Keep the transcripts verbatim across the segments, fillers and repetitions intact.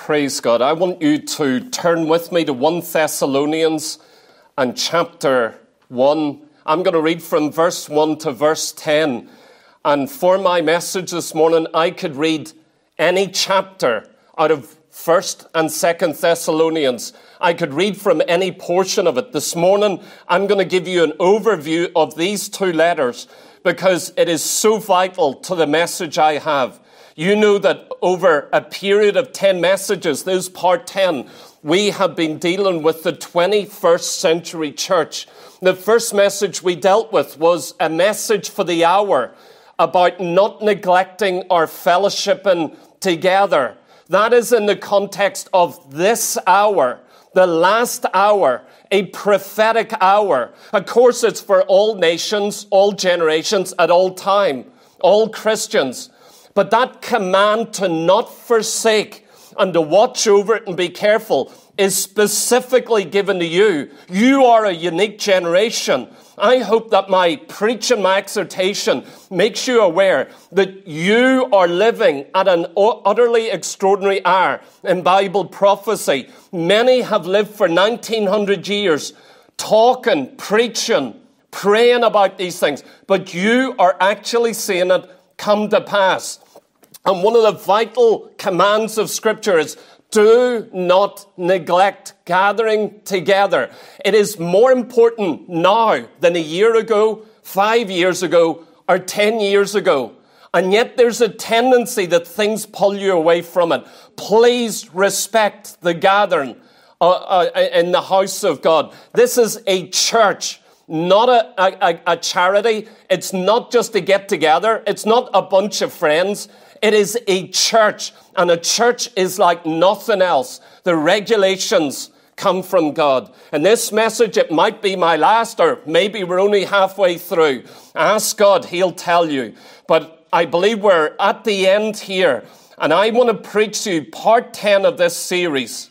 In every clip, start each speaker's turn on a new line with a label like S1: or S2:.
S1: Praise God. I want you to turn with me to First Thessalonians and chapter one. I'm going to read from verse one to verse ten. And for my message this morning, I could read any chapter out of First and Second Thessalonians. I could read from any portion of it. This morning, I'm going to give you an overview of these two letters because it is so vital to the message I have. You know that over a period of ten messages, this is part ten, we have been dealing with the twenty-first century church. The first message we dealt with was a message for the hour about not neglecting our fellowshipping together. That is in the context of this hour, the last hour, a prophetic hour. Of course, it's for all nations, all generations, at all time, all Christians. But that command to not forsake and to watch over it and be careful is specifically given to you. You are a unique generation. I hope that my preach and my exhortation makes you aware that you are living at an utterly extraordinary hour in Bible prophecy. Many have lived for nineteen hundred years talking, preaching, praying about these things, but you are actually seeing it come to pass. And one of the vital commands of Scripture is do not neglect gathering together. It is more important now than a year ago, five years ago, or ten years ago. And yet there's a tendency that things pull you away from it. Please respect the gathering uh, uh, in the house of God. This is a church, not a, a, a charity. It's not just a get-together. It's not a bunch of friends. It is a church, and a church is like nothing else. The regulations come from God. And this message, it might be my last, or maybe we're only halfway through. Ask God, He'll tell you. But I believe we're at the end here, and I want to preach to you part ten of this series,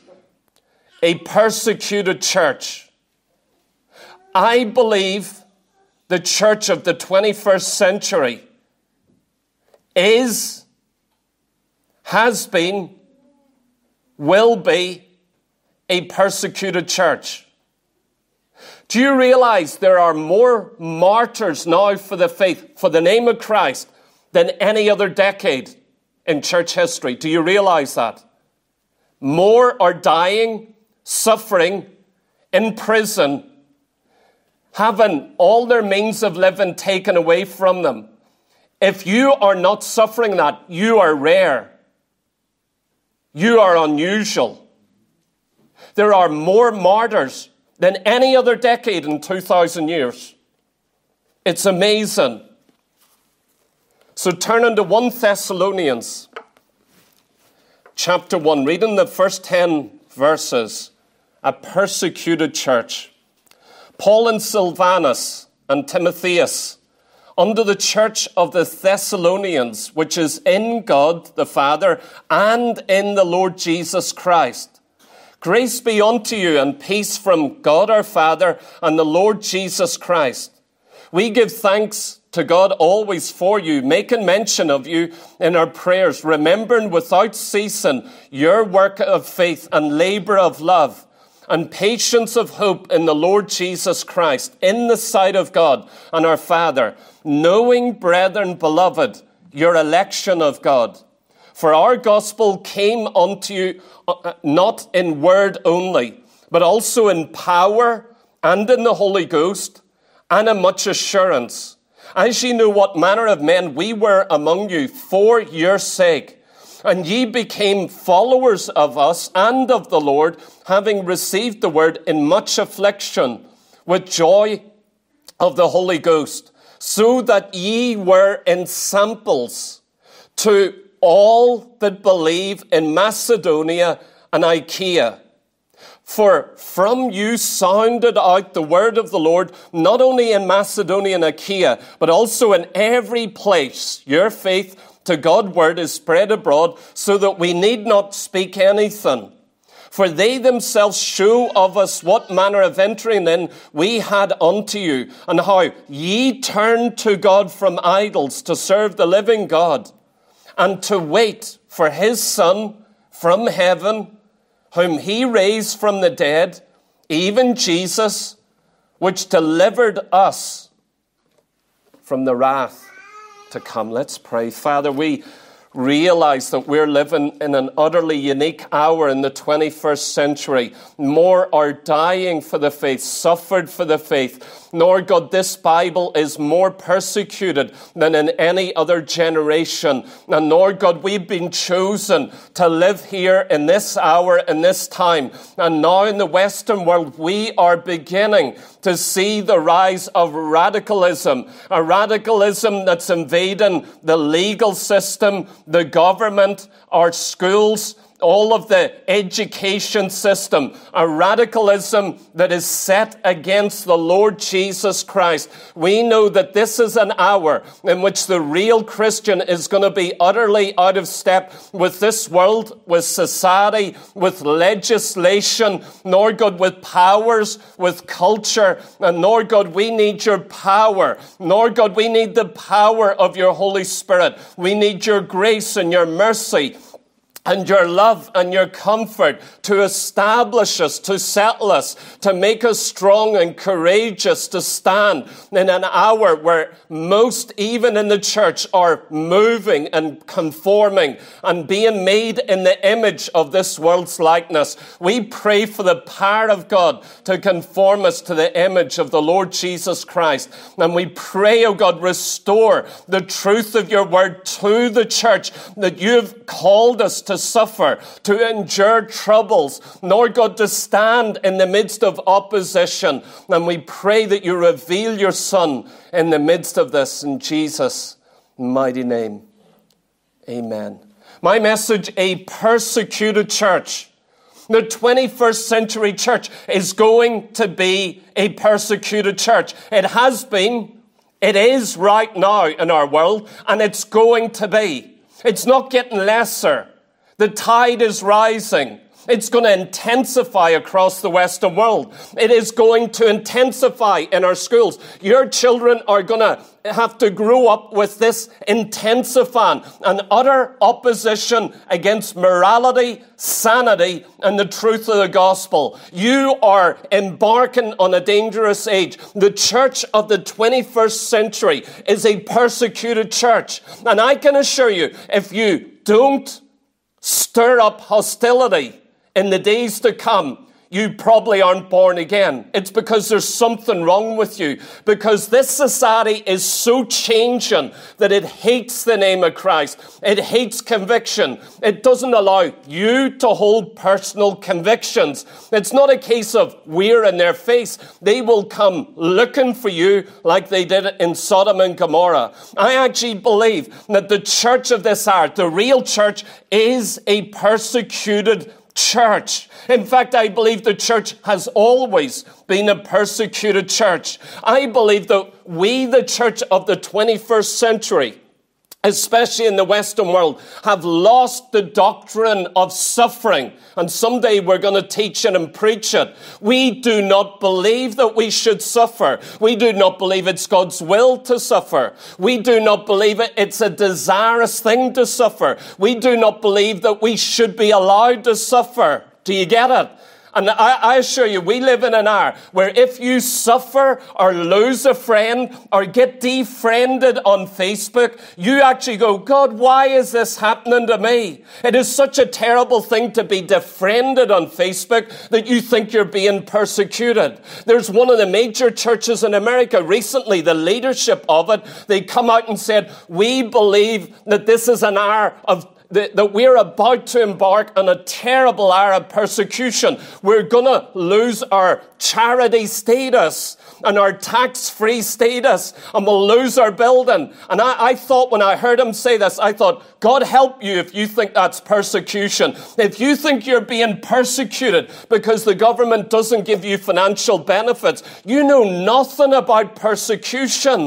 S1: a persecuted church. I believe the church of the twenty-first century is, has been, will be a persecuted church. Do you realize there are more martyrs now for the faith, for the name of Christ, than any other decade in church history? Do you realize that? More are dying, suffering, in prison, having all their means of living taken away from them. If you are not suffering that, you are rare. You are unusual. There are more martyrs than any other decade in two thousand years. It's amazing. So turn into First Thessalonians chapter one, reading the first ten verses. A persecuted church. Paul and Silvanus and Timotheus, under the church of the Thessalonians, which is in God the Father and in the Lord Jesus Christ. Grace be unto you and peace from God our Father and the Lord Jesus Christ. We give thanks to God always for you, making mention of you in our prayers, remembering without ceasing your work of faith and labor of love, and patience of hope in the Lord Jesus Christ, in the sight of God and our Father, knowing, brethren, beloved, your election of God. For our gospel came unto you not in word only, but also in power and in the Holy Ghost, and in much assurance, as ye know what manner of men we were among you for your sake. And ye became followers of us and of the Lord, having received the word in much affliction, with joy of the Holy Ghost, so that ye were ensamples to all that believe in Macedonia and Achaia. For from you sounded out the word of the Lord, not only in Macedonia and Achaia, but also in every place. Your faith to God's word is spread abroad, so that we need not speak anything. For they themselves show of us what manner of entering in we had unto you, and how ye turned to God from idols to serve the living God, and to wait for his Son, from heaven, whom he raised from the dead, even Jesus, which delivered us from the wrath to come. Let's pray. Father, we realize that we're living in an utterly unique hour in the twenty-first century. More are dying for the faith, suffered for the faith. Lord God, this Bible is more persecuted than in any other generation. And Lord God, we've been chosen to live here in this hour, in this time. And now in the Western world, we are beginning to see the rise of radicalism, a radicalism that's invading the legal system, the government, our schools, all of the education system, a radicalism that is set against the Lord Jesus Christ. We know that this is an hour in which the real Christian is going to be utterly out of step with this world, with society, with legislation, Lord God, with powers, with culture. And Lord God, we need your power. Lord God, we need the power of your Holy Spirit. We need your grace and your mercy and your love and your comfort to establish us, to settle us, to make us strong and courageous to stand in an hour where most, even in the church, are moving and conforming and being made in the image of this world's likeness. We pray for the power of God to conform us to the image of the Lord Jesus Christ. And we pray, oh God, restore the truth of your word to the church, that you've called us to to suffer, to endure troubles, Lord God, to stand in the midst of opposition. And we pray that you reveal your Son in the midst of this, in Jesus' mighty name. Amen. My message, a persecuted church. The twenty-first century church is going to be a persecuted church. It has been, it is right now in our world, and it's going to be. It's not getting lesser. The tide is rising. It's going to intensify across the Western world. It is going to intensify in our schools. Your children are going to have to grow up with this intensifying and utter opposition against morality, sanity, and the truth of the gospel. You are embarking on a dangerous age. The church of the twenty-first century is a persecuted church. And I can assure you, if you don't stir up hostility in the days to come, you probably aren't born again. It's because there's something wrong with you. Because this society is so changing that it hates the name of Christ. It hates conviction. It doesn't allow you to hold personal convictions. It's not a case of we're in their face. They will come looking for you like they did in Sodom and Gomorrah. I actually believe that the church of this hour, the real church, is a persecuted church. In fact, I believe the church has always been a persecuted church. I believe that we, the church of the twenty-first century, especially in the Western world, have lost the doctrine of suffering. And someday we're going to teach it and preach it. We do not believe that we should suffer. We do not believe it's God's will to suffer. We do not believe it, it's a desirous thing to suffer. We do not believe that we should be allowed to suffer. Do you get it? And I, I assure you, we live in an hour where if you suffer or lose a friend or get defriended on Facebook, you actually go, God, why is this happening to me? It is such a terrible thing to be defriended on Facebook that you think you're being persecuted. There's one of the major churches in America recently, the leadership of it, they come out and said, we believe that this is an hour of that we're about to embark on a terrible hour of persecution. We're going to lose our charity status and our tax-free status, and we'll lose our building. And I, I thought when I heard him say this, I thought, God help you if you think that's persecution. If you think you're being persecuted because the government doesn't give you financial benefits, you know nothing about persecution.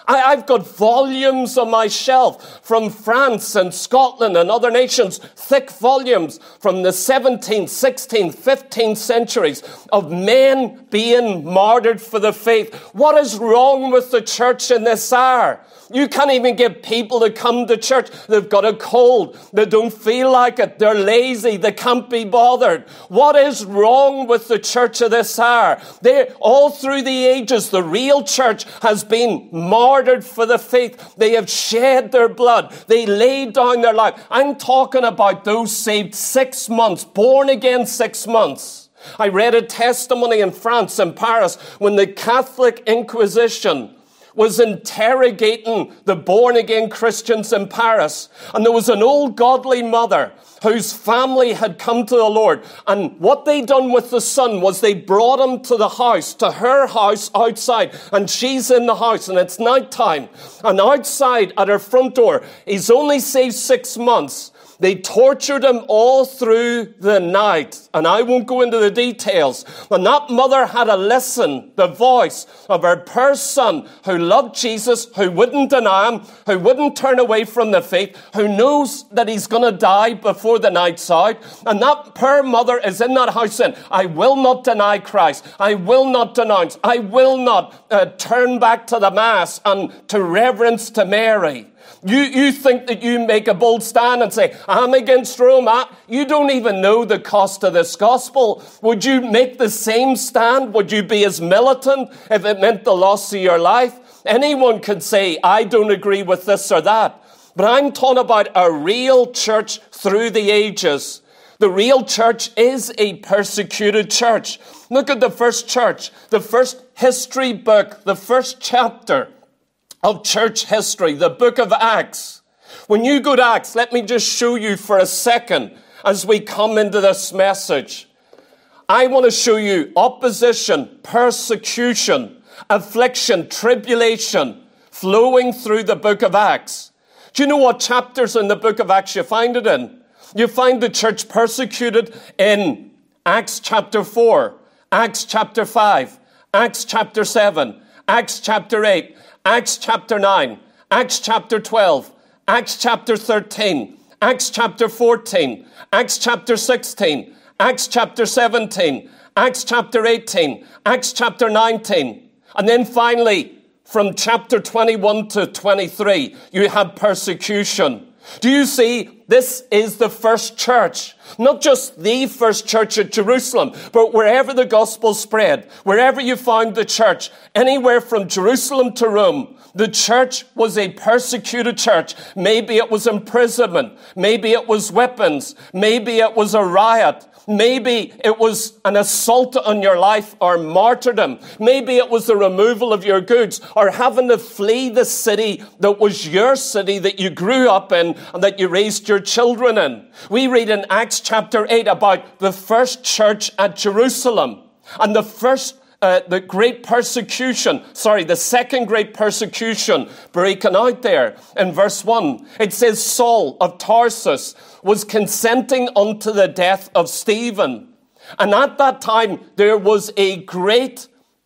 S1: I, I've got volumes on my shelf from France and Scotland and other nations, thick volumes from the seventeenth, sixteenth, fifteenth centuries of men being martyred for the faith. What is wrong with the church in this hour? You can't even get people to come to church. They've got a cold. They don't feel like it. They're lazy. They can't be bothered. What is wrong with the church of this hour? They, all through the ages, the real church has been martyred for the faith. They have shed their blood. They laid down their life. I'm talking about those saved six months, born again six months. I read a testimony in France, in Paris, when the Catholic Inquisition was interrogating the born-again Christians in Paris. And there was an old godly mother whose family had come to the Lord. And what they done with the son was they brought him to the house, to her house outside. And she's in the house and it's nighttime. And outside at her front door, he's only saved six months. They tortured him all through the night. And I won't go into the details. And that mother had to listen, the voice of her poor son who loved Jesus, who wouldn't deny him, who wouldn't turn away from the faith, who knows that he's going to die before the night's out. And that poor mother is in that house saying, I will not deny Christ. I will not denounce. I will not uh, turn back to the Mass and to reverence to Mary. You, you think that you make a bold stand and say, I'm against Rome. You don't even know the cost of this gospel. Would you make the same stand? Would you be as militant if it meant the loss of your life? Anyone can say, I don't agree with this or that. But I'm talking about a real church through the ages. The real church is a persecuted church. Look at the first church, the first history book, the first chapter of church history, the book of Acts. When you go to Acts, let me just show you for a second as we come into this message. I want to show you opposition, persecution, affliction, tribulation flowing through the book of Acts. Do you know what chapters in the book of Acts you find it in? You find the church persecuted in Acts chapter four, Acts chapter five, Acts chapter seven, Acts chapter eight, Acts chapter nine, Acts chapter twelve, Acts chapter thirteen, Acts chapter fourteen, Acts chapter sixteen, Acts chapter seventeen, Acts chapter eighteen, Acts chapter nineteen. And then finally, from chapter twenty-one to twenty-three, you have persecution. Do you see? This is the first church. Not just the first church at Jerusalem, but wherever the gospel spread, wherever you found the church, anywhere from Jerusalem to Rome, the church was a persecuted church. Maybe it was imprisonment. Maybe it was weapons. Maybe it was a riot. Maybe it was an assault on your life or martyrdom. Maybe it was the removal of your goods or having to flee the city that was your city that you grew up in and that you raised your children in. We read in Acts chapter eight about the first church at Jerusalem and the first Uh, the great persecution, sorry, the second great persecution breaking out there. In verse one, it says Saul of Tarsus was consenting unto the death of Stephen. And at that time, there was a great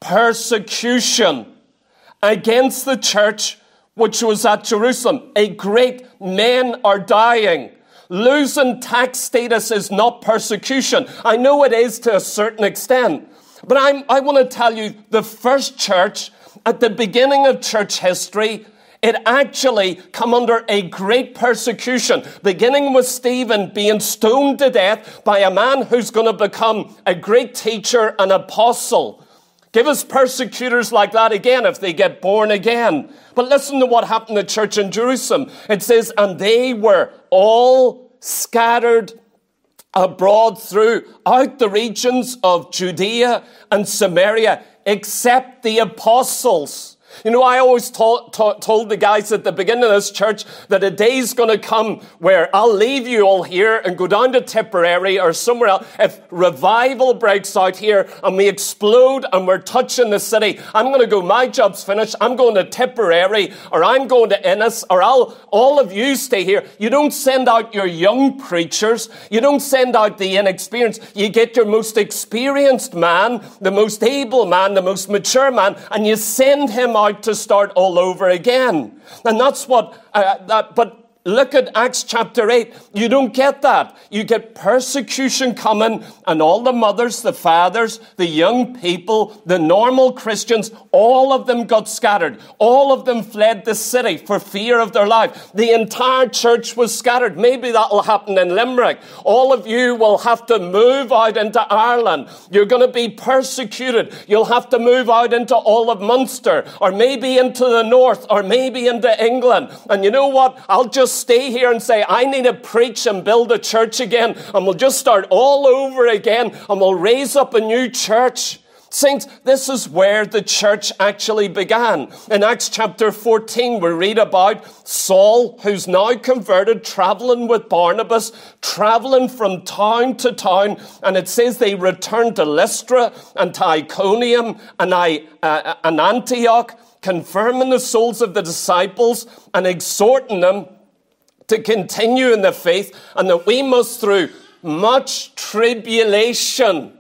S1: persecution against the church which was at Jerusalem. A great men are dying. Losing tax status is not persecution. I know it is to a certain extent. But I'm, I want to tell you, the first church, at the beginning of church history, it actually come under a great persecution, beginning with Stephen being stoned to death by a man who's going to become a great teacher and apostle. Give us persecutors like that again if they get born again. But listen to what happened to the church in Jerusalem. It says, and they were all scattered abroad throughout the regions of Judea and Samaria, except the apostles. You know, I always taught, taught, told the guys at the beginning of this church that a day's going to come where I'll leave you all here and go down to Tipperary or somewhere else. If revival breaks out here and we explode and we're touching the city, I'm going to go, my job's finished. I'm going to Tipperary or I'm going to Ennis or I'll, all of you stay here. You don't send out your young preachers. You don't send out the inexperienced. You get your most experienced man, the most able man, the most mature man, and you send him out out to start all over again. And that's what, uh, that, but look at Acts chapter eight. You don't get that. You get persecution coming, and all the mothers, the fathers, the young people, the normal Christians, all of them got scattered. All of them fled the city for fear of their life. The entire church was scattered. Maybe that will happen in Limerick. All of you will have to move out into Ireland. You're going to be persecuted. You'll have to move out into all of Munster, or maybe into the north, or maybe into England. And you know what? I'll just stay here and say, I need to preach and build a church again, and we'll just start all over again, and we'll raise up a new church. Saints, this is where the church actually began. In Acts chapter fourteen, we read about Saul, who's now converted, traveling with Barnabas, traveling from town to town, and it says they returned to Lystra and to Iconium and, I, uh, and Antioch, confirming the souls of the disciples and exhorting them to continue in the faith, and that we must, through much tribulation,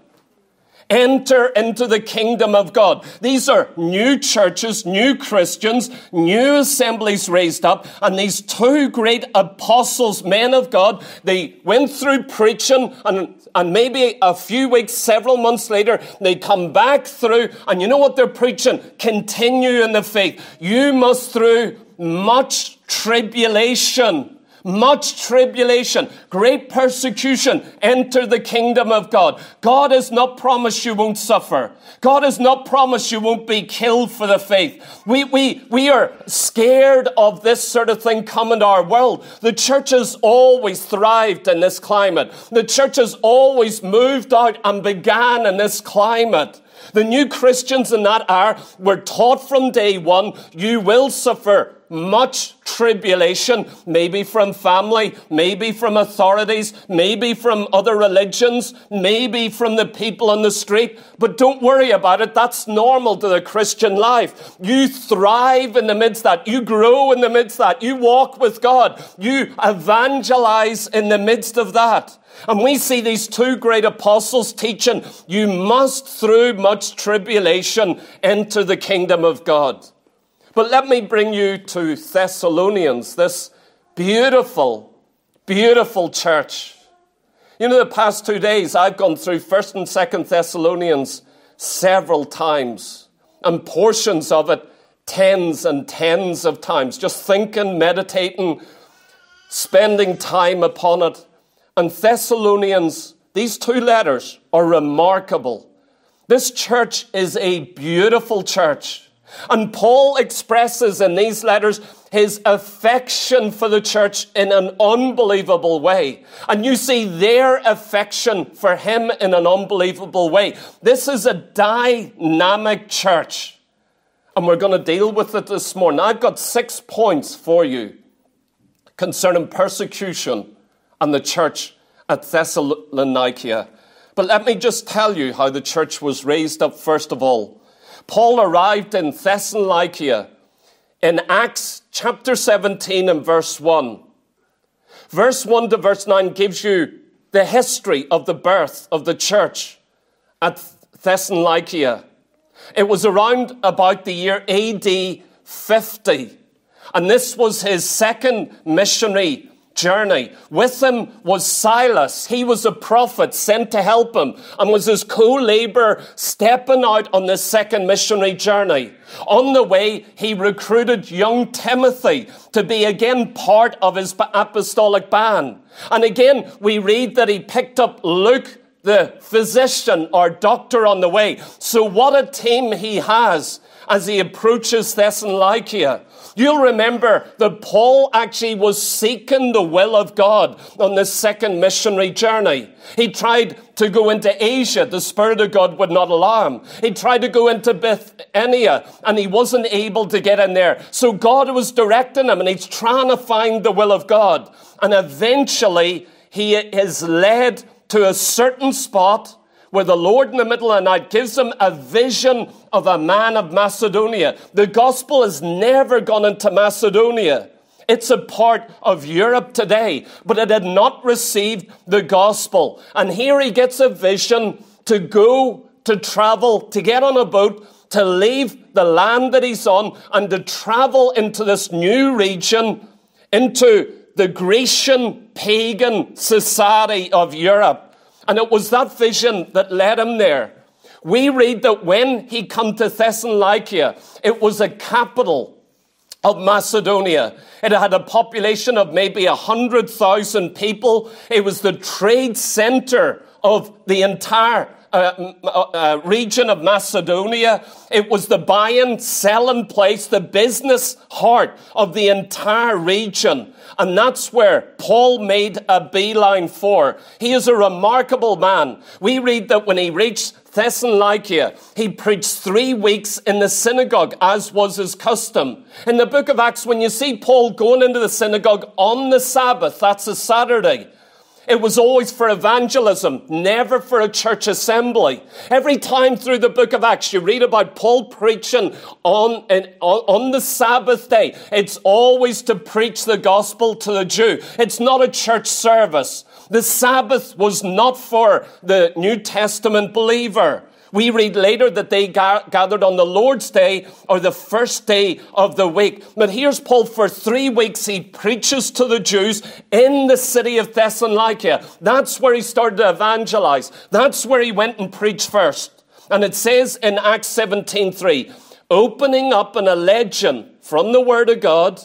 S1: enter into the kingdom of God. These are new churches, new Christians, new assemblies raised up, and these two great apostles, men of God, they went through preaching, and, and maybe a few weeks, several months later, they come back through, and you know what they're preaching? Continue in the faith. You must, through much tribulation, Much tribulation, great persecution, enter the kingdom of God. God has not promised you won't suffer. God has not promised you won't be killed for the faith. We, we, we are scared of this sort of thing coming to our world. The church has always thrived in this climate. The church has always moved out and began in this climate. The new Christians in that hour were taught from day one, you will suffer much tribulation, maybe from family, maybe from authorities, maybe from other religions, maybe from the people on the street. But don't worry about it. That's normal to the Christian life. You thrive in the midst of that. You grow in the midst of that. You walk with God. You evangelize in the midst of that. And we see these two great apostles teaching, you must, through much tribulation, enter the kingdom of God. But let me bring you to Thessalonians, this beautiful, beautiful church. You know, the past two days, I've gone through First and Second Thessalonians several times, and portions of it tens and tens of times, just thinking, meditating, spending time upon it. And Thessalonians, these two letters are remarkable. This church is a beautiful church. And Paul expresses in these letters his affection for the church in an unbelievable way. And you see their affection for him in an unbelievable way. This is a dynamic church. And we're going to deal with it this morning. I've got six points for you concerning persecution and the church at Thessalonica. But let me just tell you how the church was raised up first of all. Paul arrived in Thessalonica in Acts chapter seventeen and verse one. Verse one to verse nine gives you the history of the birth of the church at Thessalonica. It was around about the year A D fifty. And this was his second missionary journey. With him was Silas. He was a prophet sent to help him and was his co-laborer stepping out on this second missionary journey. On the way, he recruited young Timothy to be again part of his apostolic band. And again, we read that he picked up Luke, the physician or doctor, on the way. So what a team he has as he approaches Thessalonica. You'll remember that Paul actually was seeking the will of God on this second missionary journey. He tried to go into Asia. The Spirit of God would not allow him. He tried to go into Bithynia, and he wasn't able to get in there. So God was directing him, and he's trying to find the will of God. And eventually, he is led to a certain spot where the Lord in the middle of the night gives him a vision of a man of Macedonia. The gospel has never gone into Macedonia. It's a part of Europe today, but it had not received the gospel. And here he gets a vision to go, to travel, to get on a boat, to leave the land that he's on and to travel into this new region, into the Grecian pagan society of Europe. And it was that vision that led him there. We read that when he come to Thessalonica, it was a capital of Macedonia. It had a population of maybe one hundred thousand people. It was the trade center of the entire uh, uh, region of Macedonia. It was the buying, selling place, the business heart of the entire region. And that's where Paul made a beeline for. He is a remarkable man. We read that when he reached Thessalonica, he preached three weeks in the synagogue, as was his custom. In the book of Acts, when you see Paul going into the synagogue on the Sabbath, that's a Saturday, it was always for evangelism, never for a church assembly. Every time through the book of Acts, you read about Paul preaching on, on the Sabbath day. It's always to preach the gospel to the Jew. It's not a church service. The Sabbath was not for the New Testament believer. We read later that they ga- gathered on the Lord's Day or the first day of the week. But here's Paul. For three weeks he preaches to the Jews in the city of Thessalonica. That's where he started to evangelize. That's where he went and preached first. And it says in Acts seventeen three, opening up and alleging from the word of God,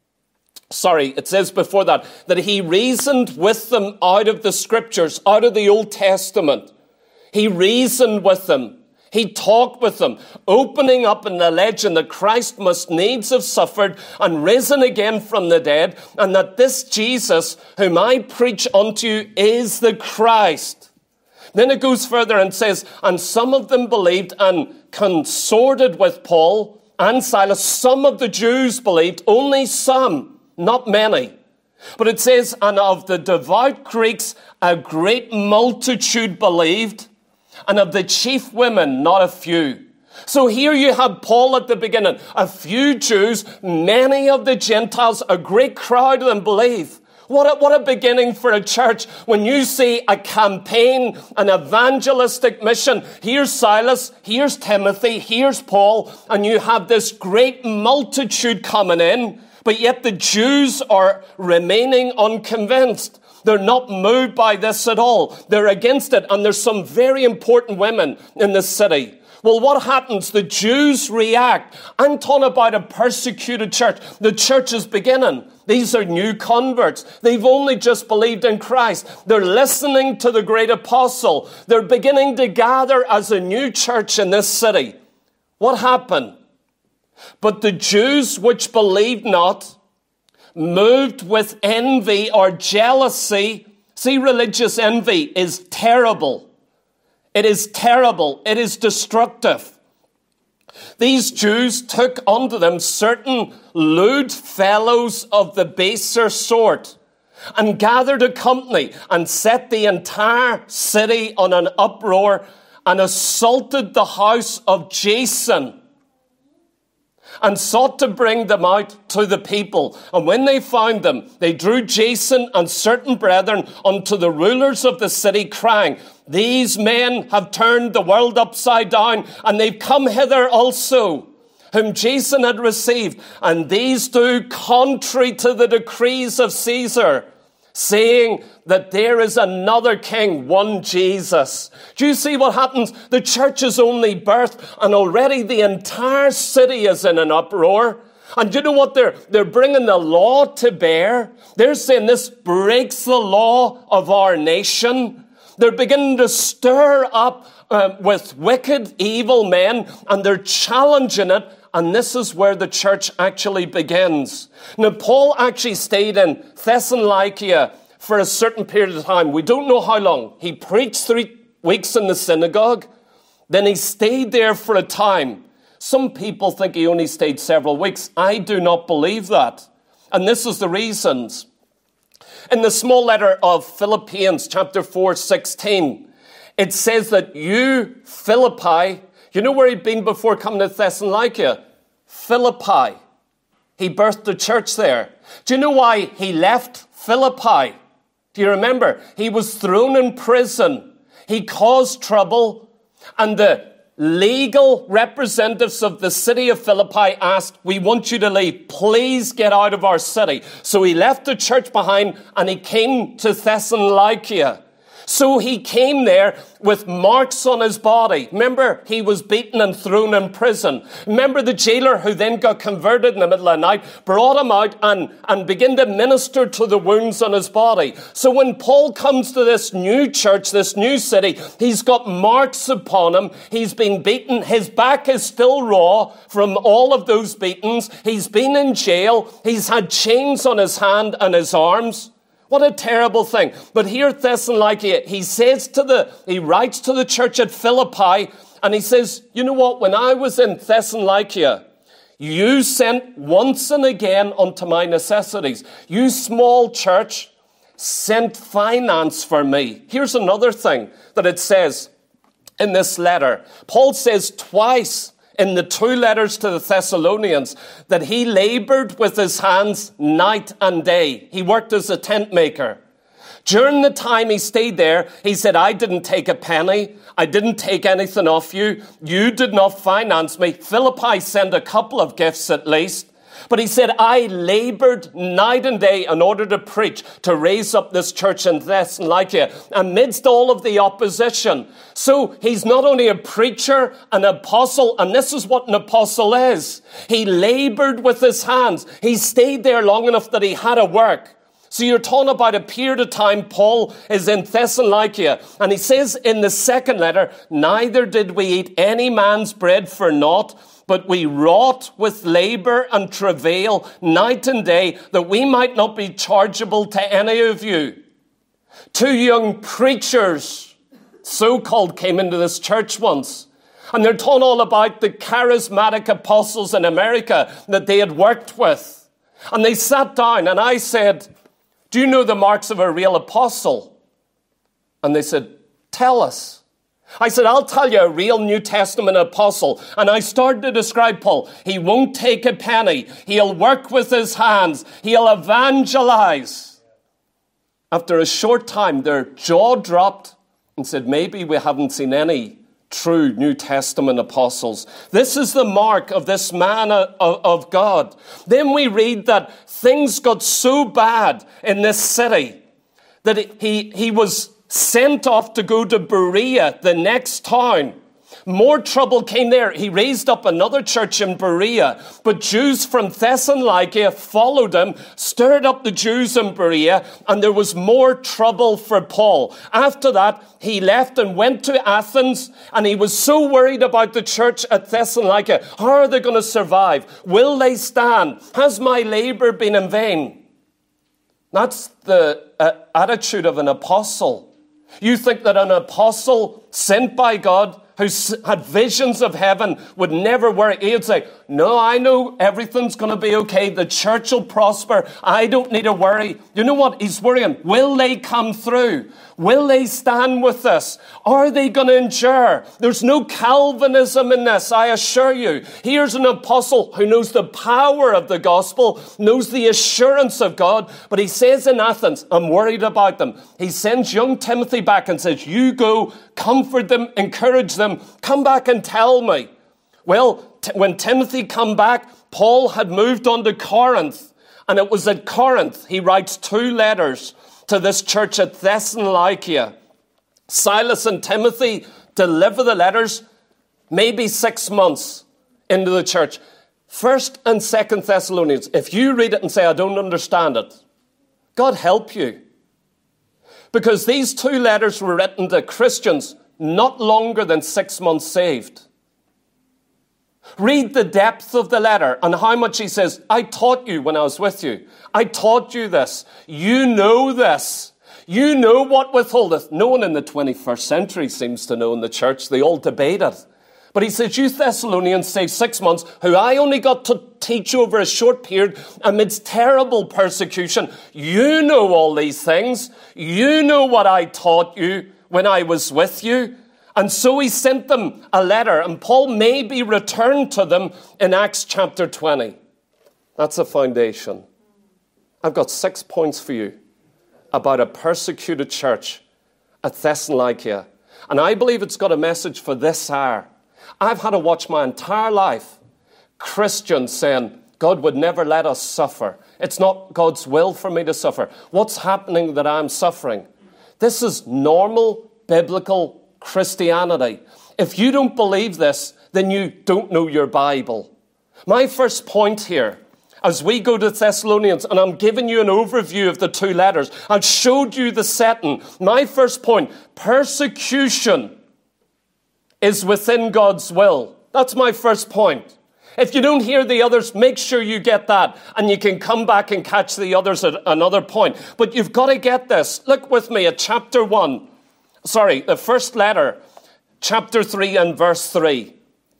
S1: Sorry, it says before that, that he reasoned with them out of the scriptures, out of the Old Testament. He reasoned with them. He talked with them, opening up and alleging that Christ must needs have suffered and risen again from the dead, and that this Jesus, whom I preach unto you, is the Christ. Then it goes further and says, and some of them believed and consorted with Paul and Silas. Some of the Jews believed, only some, not many. But it says, and of the devout Greeks, a great multitude believed, and of the chief women, not a few. So here you have Paul at the beginning. A few Jews, many of the Gentiles, a great crowd of them believe. What a, what a beginning for a church when you see a campaign, an evangelistic mission. Here's Silas, here's Timothy, here's Paul, and you have this great multitude coming in, but yet the Jews are remaining unconvinced. They're not moved by this at all. They're against it. And there's some very important women in the city. Well, what happens? The Jews react. I'm talking about a persecuted church. The church is beginning. These are new converts. They've only just believed in Christ. They're listening to the great apostle. They're beginning to gather as a new church in this city. What happened? But the Jews which believed not, moved with envy or jealousy. See, religious envy is terrible. It is terrible. It is destructive. These Jews took unto them certain lewd fellows of the baser sort, and gathered a company, and set the entire city on an uproar, and assaulted the house of Jason, and sought to bring them out to the people. And when they found them, they drew Jason and certain brethren unto the rulers of the city, crying, these men have turned the world upside down, and they've come hither also, whom Jason had received, and these do contrary to the decrees of Caesar, saying that there is another king, one Jesus. Do you see what happens? The church is only birthed, and already the entire city is in an uproar. And do you know what? They're, they're bringing the law to bear. They're saying this breaks the law of our nation. They're beginning to stir up uh, with wicked, evil men, and they're challenging it. And this is where the church actually begins. Now, Paul actually stayed in Thessalonica for a certain period of time. We don't know how long. He preached three weeks in the synagogue. Then he stayed there for a time. Some people think he only stayed several weeks. I do not believe that. And this is the reasons. In the small letter of Philippians, chapter four, sixteen, it says that you, Philippi, you know where he'd been before coming to Thessalonica? Philippi. He birthed the church there. Do you know why he left Philippi? Do you remember? He was thrown in prison. He caused trouble. And the legal representatives of the city of Philippi asked, we want you to leave. Please get out of our city. So he left the church behind and he came to Thessalonica. So he came there with marks on his body. Remember, he was beaten and thrown in prison. Remember the jailer who then got converted in the middle of the night, brought him out and, and began to minister to the wounds on his body. So when Paul comes to this new church, this new city, he's got marks upon him. He's been beaten. His back is still raw from all of those beatings. He's been in jail. He's had chains on his hand and his arms. What a terrible thing. But here at Thessalonica, he says to the, he writes to the church at Philippi, and he says, you know what, when I was in Thessalonica, you sent once and again unto my necessities. You small church sent finance for me. Here's another thing that it says in this letter. Paul says twice in the two letters to the Thessalonians that he labored with his hands night and day. He worked as a tent maker. During the time he stayed there, he said, I didn't take a penny. I didn't take anything off you. You did not finance me. Philippi sent a couple of gifts at least. But he said, I labored night and day in order to preach, to raise up this church in Thessalonica amidst all of the opposition. So he's not only a preacher, an apostle, and this is what an apostle is. He labored with his hands. He stayed there long enough that he had to work. So you're talking about a period of time Paul is in Thessalonica. And he says in the second letter, neither did we eat any man's bread for naught, but we wrought with labor and travail night and day, that we might not be chargeable to any of you. Two young preachers, so-called, came into this church once. And they're talking all about the charismatic apostles in America that they had worked with. And they sat down and I said, do you know the marks of a real apostle? And they said, tell us. I said, I'll tell you a real New Testament apostle. And I started to describe Paul. He won't take a penny. He'll work with his hands. He'll evangelize. After a short time, their jaw dropped and said, maybe we haven't seen any true New Testament apostles. This is the mark of this man of God. Then we read that things got so bad in this city that he, he was sent off to go to Berea, the next town. More trouble came there. He raised up another church in Berea, but Jews from Thessalonica followed him, stirred up the Jews in Berea, and there was more trouble for Paul. After that, he left and went to Athens, and he was so worried about the church at Thessalonica. How are they going to survive? Will they stand? Has my labor been in vain? That's the uh, attitude of an apostle. You think that an apostle sent by God who had visions of heaven would never worry. He'd say, no, I know everything's going to be okay. The church will prosper. I don't need to worry. You know what? He's worrying. Will they come through? Will they stand with us? Are they going to endure? There's no Calvinism in this, I assure you. Here's an apostle who knows the power of the gospel, knows the assurance of God, but he says in Athens, I'm worried about them. He sends young Timothy back and says, you go, comfort them, encourage them, come back and tell me. Well, t- when Timothy come back, Paul had moved on to Corinth, and it was at Corinth he writes two letters to this church at Thessalonica. Silas and Timothy deliver the letters maybe six months into the church. First and Second Thessalonians, if you read it and say, I don't understand it, God help you. Because these two letters were written to Christians not longer than six months saved. Read the depth of the letter and how much he says, I taught you when I was with you. I taught you this. You know this. You know what withholdeth. No one in the twenty-first century seems to know in the church. They all debate it. But he says, you Thessalonians saved six months, who I only got to teach over a short period amidst terrible persecution. You know all these things. You know what I taught you when I was with you. And so he sent them a letter, and Paul maybe returned to them in Acts chapter twenty. That's a foundation. I've got six points for you about a persecuted church at Thessalonica. And I believe it's got a message for this hour. I've had to watch my entire life Christians saying, God would never let us suffer. It's not God's will for me to suffer. What's happening that I'm suffering? This is normal biblical Christianity. If you don't believe this, then you don't know your Bible. My first point here, as we go to Thessalonians, and I'm giving you an overview of the two letters, I've showed you the setting. My first point, persecution is within God's will. That's my first point. If you don't hear the others, make sure you get that, and you can come back and catch the others at another point. But you've got to get this. Look with me at chapter one. Sorry, the first letter, chapter three and verse three.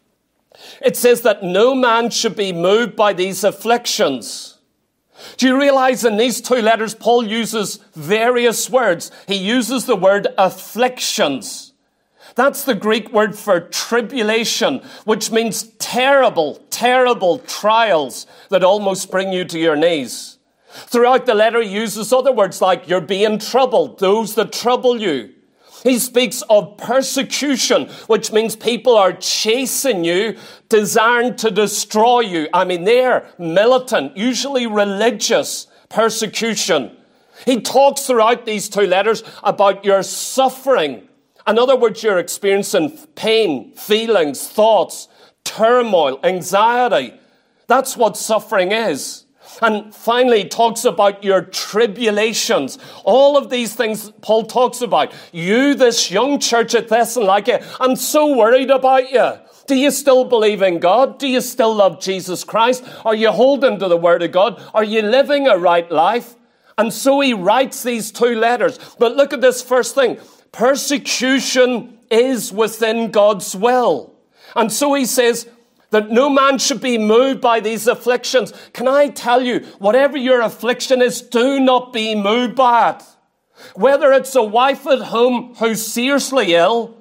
S1: It says that no man should be moved by these afflictions. Do you realize in these two letters, Paul uses various words? He uses the word afflictions. That's the Greek word for tribulation, which means terrible, terrible trials that almost bring you to your knees. Throughout the letter, he uses other words like you're being troubled, those that trouble you. He speaks of persecution, which means people are chasing you, desiring to destroy you. I mean, they're militant, usually religious persecution. He talks throughout these two letters about your suffering. In other words, you're experiencing pain, feelings, thoughts, turmoil, anxiety. That's what suffering is. And finally, he talks about your tribulations. All of these things Paul talks about. You, this young church at Thessalonica, I'm so worried about you. Do you still believe in God? Do you still love Jesus Christ? Are you holding to the Word of God? Are you living a right life? And so he writes these two letters. But look at this first thing. Persecution is within God's will. And so he says that no man should be moved by these afflictions. Can I tell you, whatever your affliction is, do not be moved by it. Whether it's a wife at home who's seriously ill,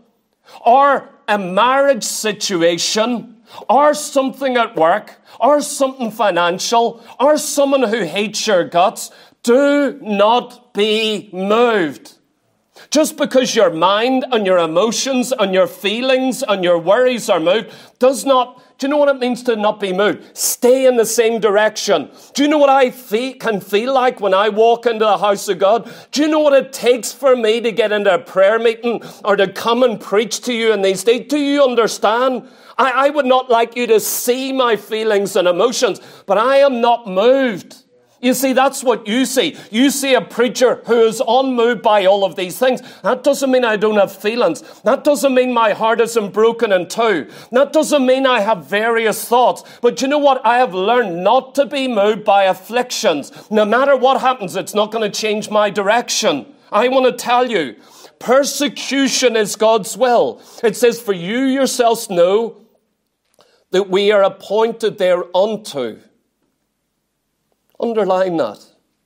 S1: or a marriage situation, or something at work, or something financial, or someone who hates your guts, do not be moved. Just because your mind and your emotions and your feelings and your worries are moved does not, do you know what it means to not be moved? Stay in the same direction. Do you know what I feel, can feel like when I walk into the house of God? Do you know what it takes for me to get into a prayer meeting or to come and preach to you in these days? Do you understand? I, I would not like you to see my feelings and emotions, but I am not moved. You see, that's what you see. You see a preacher who is unmoved by all of these things. That doesn't mean I don't have feelings. That doesn't mean my heart isn't broken in two. That doesn't mean I have various thoughts. But you know what? I have learned not to be moved by afflictions. No matter what happens, it's not going to change my direction. I want to tell you, persecution is God's will. It says, for you yourselves know that we are appointed thereunto. Underline that.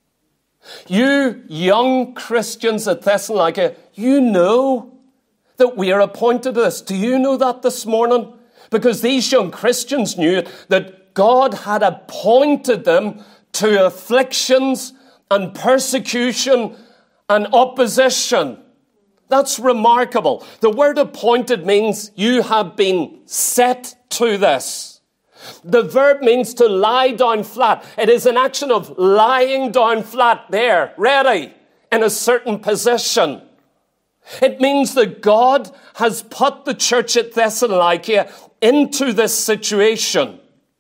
S1: You young Christians at Thessalonica, you know that we are appointed to this. Do you know that this morning? Because these young Christians knew that God had appointed them to afflictions and persecution and opposition. That's remarkable. The word appointed means you have been set to this. The verb means to lie down flat. It is an action of lying down flat there, ready, in a certain position. It means that God has put the church at Thessalonica into this situation.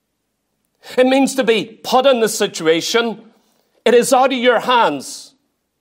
S1: It means to be put in the situation. It is out of your hands.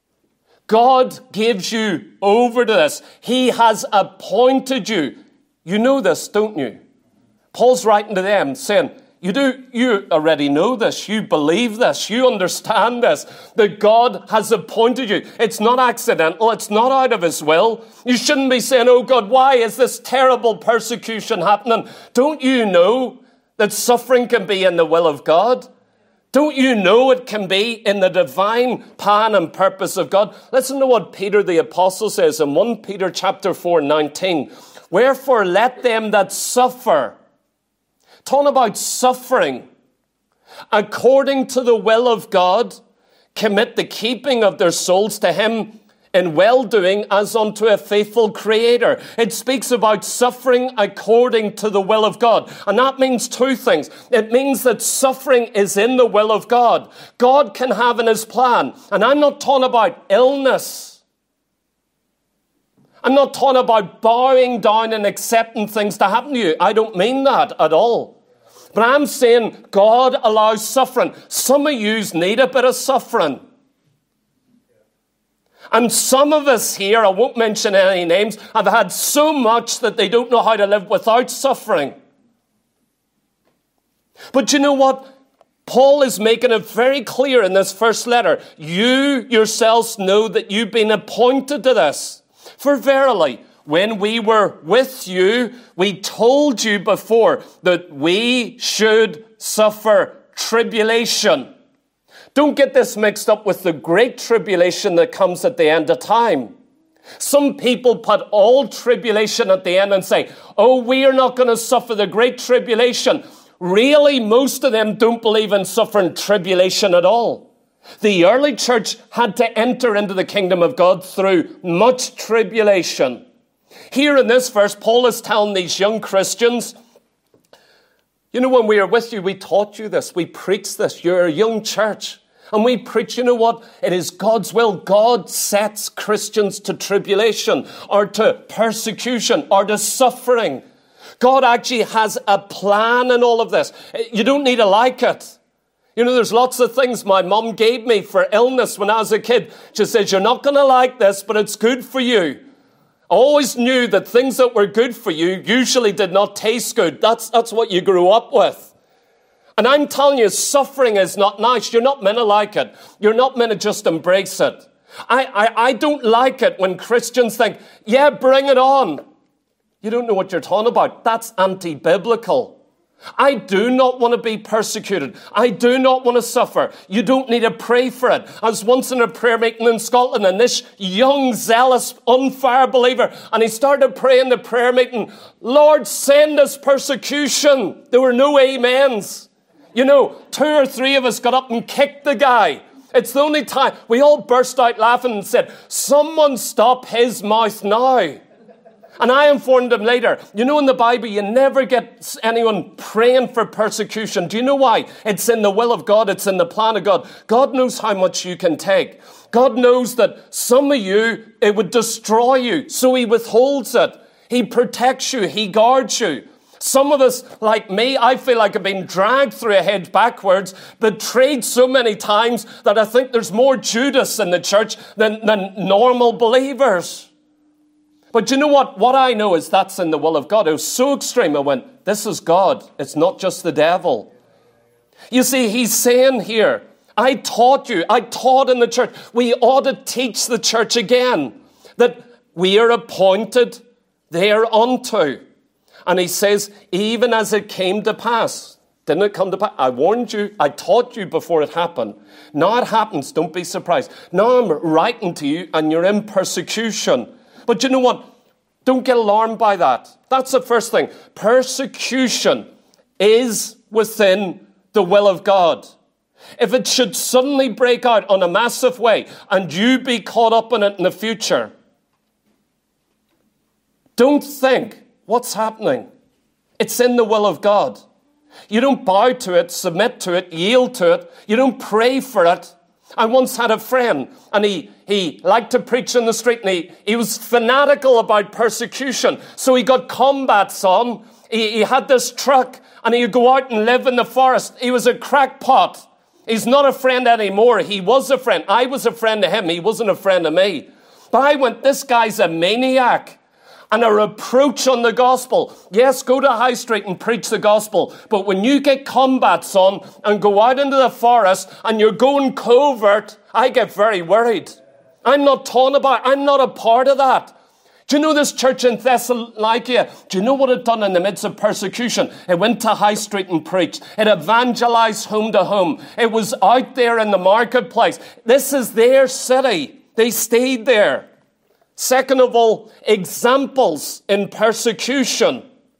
S1: God gives you over to this. He has appointed you. You know this, don't you? Paul's writing to them saying, you do, you already know this, you believe this, you understand this, that God has appointed you. It's not accidental, it's not out of his will. You shouldn't be saying, oh God, why is this terrible persecution happening? Don't you know that suffering can be in the will of God? Don't you know it can be in the divine plan and purpose of God? Listen to what Peter the Apostle says in First Peter chapter four, nineteen. Wherefore let them that suffer, talking about suffering, according to the will of God, commit the keeping of their souls to him in well-doing as unto a faithful Creator. It speaks about suffering according to the will of God. And that means two things. It means that suffering is in the will of God. God can have in his plan. And I'm not talking about illness. I'm not talking about bowing down and accepting things to happen to you. I don't mean that at all. But I'm saying God allows suffering. Some of you need a bit of suffering. And some of us here, I won't mention any names, have had so much that they don't know how to live without suffering. But you know what? Paul is making it very clear in this first letter. You yourselves know that you've been appointed to this. For verily, when we were with you, we told you before that we should suffer tribulation. Don't get this mixed up with the great tribulation that comes at the end of time. Some people put all tribulation at the end and say, oh, we are not going to suffer the great tribulation. Really, most of them don't believe in suffering tribulation at all. The early church had to enter into the kingdom of God through much tribulation. Here in this verse, Paul is telling these young Christians, you know, when we were with you, we taught you this. We preached this. You're a young church. And we preach, you know what? It is God's will. God sets Christians to tribulation or to persecution or to suffering. God actually has a plan in all of this. You don't need to like it. You know, there's lots of things my mum gave me for illness when I was a kid. She says, you're not going to like this, but it's good for you. I always knew that things that were good for you usually did not taste good. That's, that's what you grew up with. And I'm telling you, suffering is not nice. You're not meant to like it. You're not meant to just embrace it. I, I, I don't like it when Christians think, yeah, bring it on. You don't know what you're talking about. That's anti-biblical. I do not want to be persecuted. I do not want to suffer. You don't need to pray for it. I was once in a prayer meeting in Scotland, and this young, zealous, on-fire believer, and he started praying the prayer meeting, Lord, send us persecution. There were no amens. You know, two or three of us got up and kicked the guy. It's the only time. We all burst out laughing and said, someone stop his mouth now. And I informed him later, you know, in the Bible, you never get anyone praying for persecution. Do you know why? It's in the will of God. It's in the plan of God. God knows how much you can take. God knows that some of you, it would destroy you. So he withholds it. He protects you. He guards you. Some of us, like me, I feel like I've been dragged through a hedge backwards, betrayed so many times that I think there's more Judas in the church than, than normal believers. But you know what? What I know is that's in the will of God. It was so extreme. I went, this is God. It's not just the devil. You see, he's saying here, I taught you. I taught in the church. We ought to teach the church again that we are appointed thereunto. And he says, even as it came to pass. Didn't it come to pass? I warned you. I taught you before it happened. Now it happens. Don't be surprised. Now I'm writing to you and you're in persecution. But you know what? Don't get alarmed by that. That's the first thing. Persecution is within the will of God. If it should suddenly break out on a massive way and you be caught up in it in the future, don't think, what's happening? It's in the will of God. You don't bow to it, submit to it, yield to it. You don't pray for it. I once had a friend, and he, he liked to preach in the street, and he, he was fanatical about persecution. So he got combats on. He, he had this truck, and he'd go out and live in the forest. He was a crackpot. He's not a friend anymore. He was a friend. I was a friend to him. He wasn't a friend of me. But I went, this guy's a maniac. And a reproach on the gospel. Yes, go to High Street and preach the gospel. But when you get combats on and go out into the forest and you're going covert, I get very worried. I'm not talking about, I'm not a part of that. Do you know this church in Thessalonica? Do you know what it done in the midst of persecution? It went to High Street and preached. It evangelized home to home. It was out there in the marketplace. This is their city. They stayed there. Second of all, examples in persecution.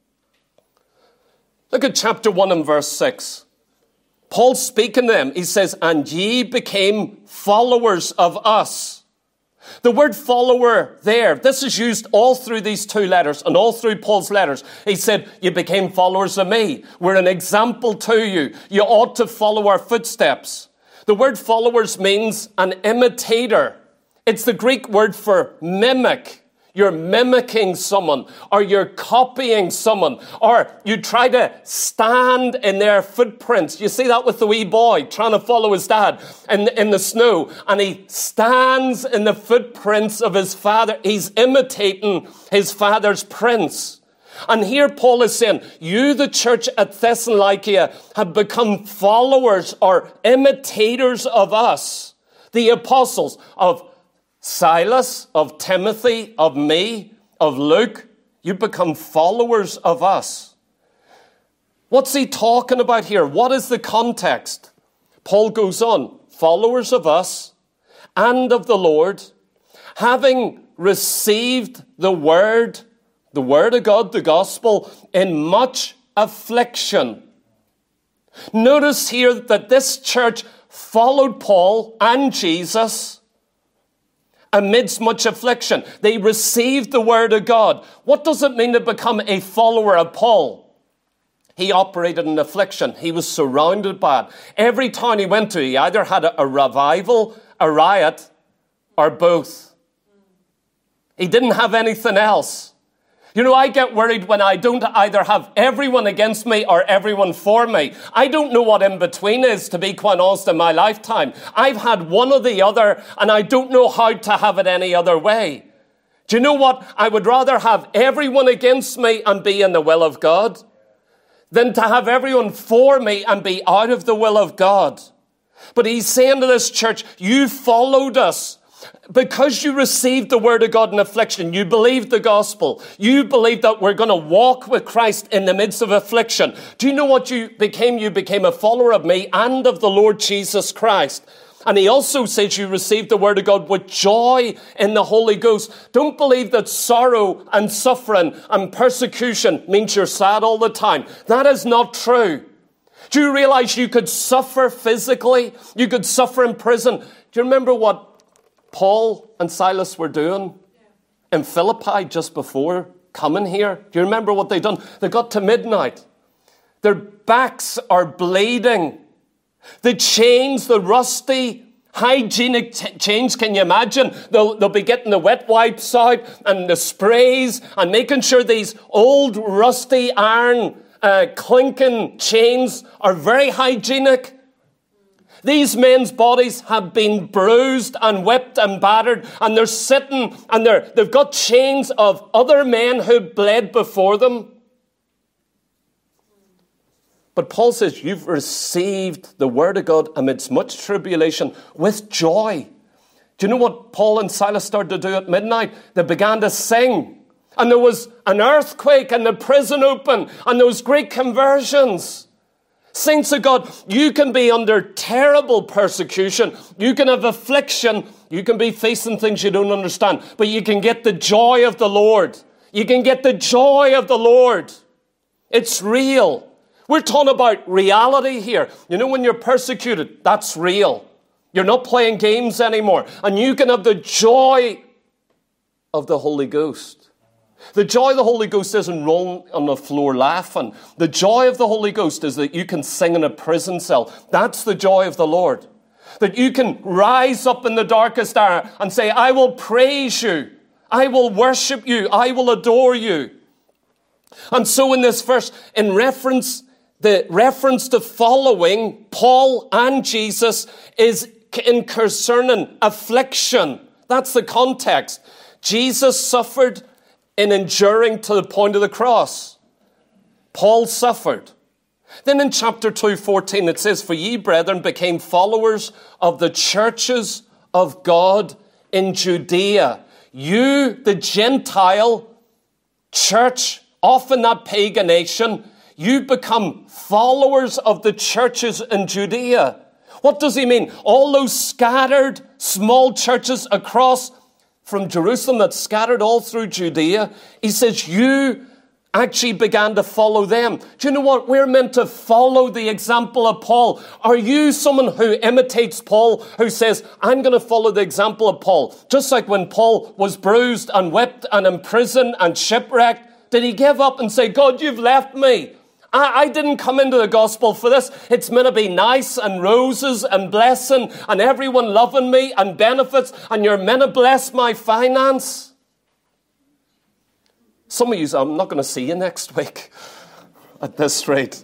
S1: Look at chapter one and verse six. Paul's speaking to them. He says, and ye became followers of us. The word follower there, this is used all through these two letters and all through Paul's letters. He said, you became followers of me. We're an example to you. You ought to follow our footsteps. The word followers means an imitator. It's the Greek word for mimic. You're mimicking someone, or you're copying someone, or you try to stand in their footprints. You see that with the wee boy trying to follow his dad in, in the snow, and he stands in the footprints of his father. He's imitating his father's prints. And here Paul is saying, you, the church at Thessalonica, have become followers or imitators of us, the apostles, of Silas, of Timothy, of me, of Luke. You become followers of us. What's he talking about here? What is the context? Paul goes on, followers of us and of the Lord, having received the word, the word of God, the gospel, in much affliction. Notice here that this church followed Paul and Jesus amidst much affliction. They received the word of God. What does it mean to become a follower of Paul? He operated in affliction. He was surrounded by it. Every town he went to, he either had a, a revival, a riot, or both. He didn't have anything else. You know, I get worried when I don't either have everyone against me or everyone for me. I don't know what in between is, to be quite honest, in my lifetime. I've had one or the other, and I don't know how to have it any other way. Do you know what? I would rather have everyone against me and be in the will of God than to have everyone for me and be out of the will of God. But he's saying to this church, you followed us. Because you received the word of God in affliction, you believed the gospel, you believed that we're going to walk with Christ in the midst of affliction. Do you know what you became? You became a follower of me and of the Lord Jesus Christ. And he also says you received the word of God with joy in the Holy Ghost. Don't believe that sorrow and suffering and persecution means you're sad all the time. That is not true. Do you realize you could suffer physically? You could suffer in prison. Do you remember what Paul and Silas were doing in Philippi just before coming here? Do you remember what they done? They got to midnight. Their backs are bleeding. The chains, the rusty, hygienic t- chains, can you imagine? They'll, they'll be getting the wet wipes out and the sprays and making sure these old rusty iron uh, clinking chains are very hygienic. These men's bodies have been bruised and whipped and battered, and they're sitting and they're, they've got chains of other men who bled before them. But Paul says, you've received the word of God amidst much tribulation with joy. Do you know what Paul and Silas started to do at midnight? They began to sing. And there was an earthquake and the prison opened, and there was great conversions. Saints of God, you can be under terrible persecution. You can have affliction. You can be facing things you don't understand. But you can get the joy of the Lord. You can get the joy of the Lord. It's real. We're talking about reality here. You know, when you're persecuted, that's real. You're not playing games anymore. And you can have the joy of the Holy Ghost. The joy of the Holy Ghost isn't rolling on the floor laughing. The joy of the Holy Ghost is that you can sing in a prison cell. That's the joy of the Lord. That you can rise up in the darkest hour and say, I will praise you. I will worship you. I will adore you. And so in this verse, in reference, the reference to following Paul and Jesus is in concerning affliction. That's the context. Jesus suffered in enduring to the point of the cross. Paul suffered. Then in chapter two, fourteen, it says, for ye, brethren, became followers of the churches of God in Judea. You, the Gentile church, often that pagan nation, you become followers of the churches in Judea. What does he mean? All those scattered small churches across from Jerusalem that's scattered all through Judea. He says, you actually began to follow them. Do you know what? We're meant to follow the example of Paul. Are you someone who imitates Paul, who says, I'm going to follow the example of Paul? Just like when Paul was bruised and whipped and imprisoned and shipwrecked, did he give up and say, God, you've left me? I, I didn't come into the gospel for this. It's meant to be nice and roses and blessing and everyone loving me and benefits, and you're meant to bless my finance. Some of you, I'm not going to see you next week at this rate.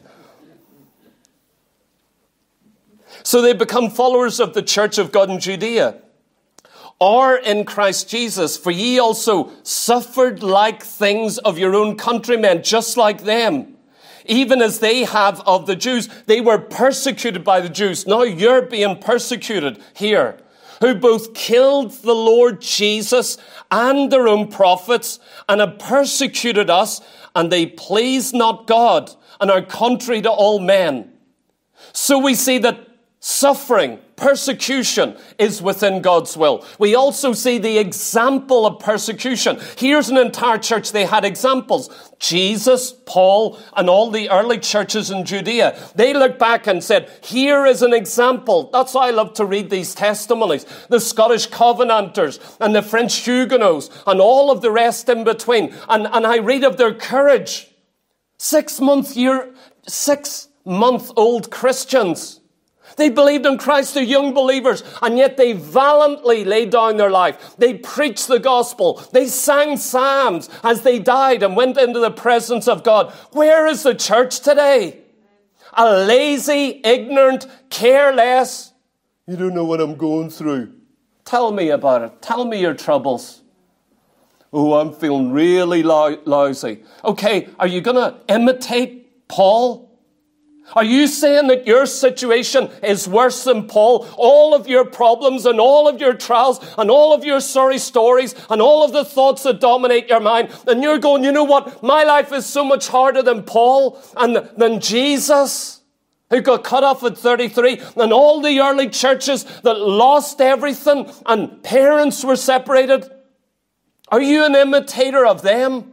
S1: So they become followers of the church of God in Judea. Or in Christ Jesus, for ye also suffered like things of your own countrymen, just like them, even as they have of the Jews. They were persecuted by the Jews. Now you're being persecuted here, who both killed the Lord Jesus and their own prophets, and have persecuted us, and they please not God, and are contrary to all men. So we see that suffering, persecution is within God's will. We also see the example of persecution. Here's an entire church. They had examples. Jesus, Paul, and all the early churches in Judea. They looked back and said, here is an example. That's why I love to read these testimonies. The Scottish Covenanters and the French Huguenots and all of the rest in between. And, and I read of their courage. Six month year, six month old Christians. They believed in Christ, they're young believers, and yet they valiantly laid down their life. They preached the gospel. They sang psalms as they died and went into the presence of God. Where is the church today? A lazy, ignorant, careless, you don't know what I'm going through. Tell me about it. Tell me your troubles. Oh, I'm feeling really lou- lousy. Okay, are you going to imitate Paul? Are you saying that your situation is worse than Paul? All of your problems and all of your trials and all of your sorry stories and all of the thoughts that dominate your mind. And you're going, you know what? My life is so much harder than Paul and than Jesus, who got cut off at thirty-three, and all the early churches that lost everything and parents were separated. Are you an imitator of them?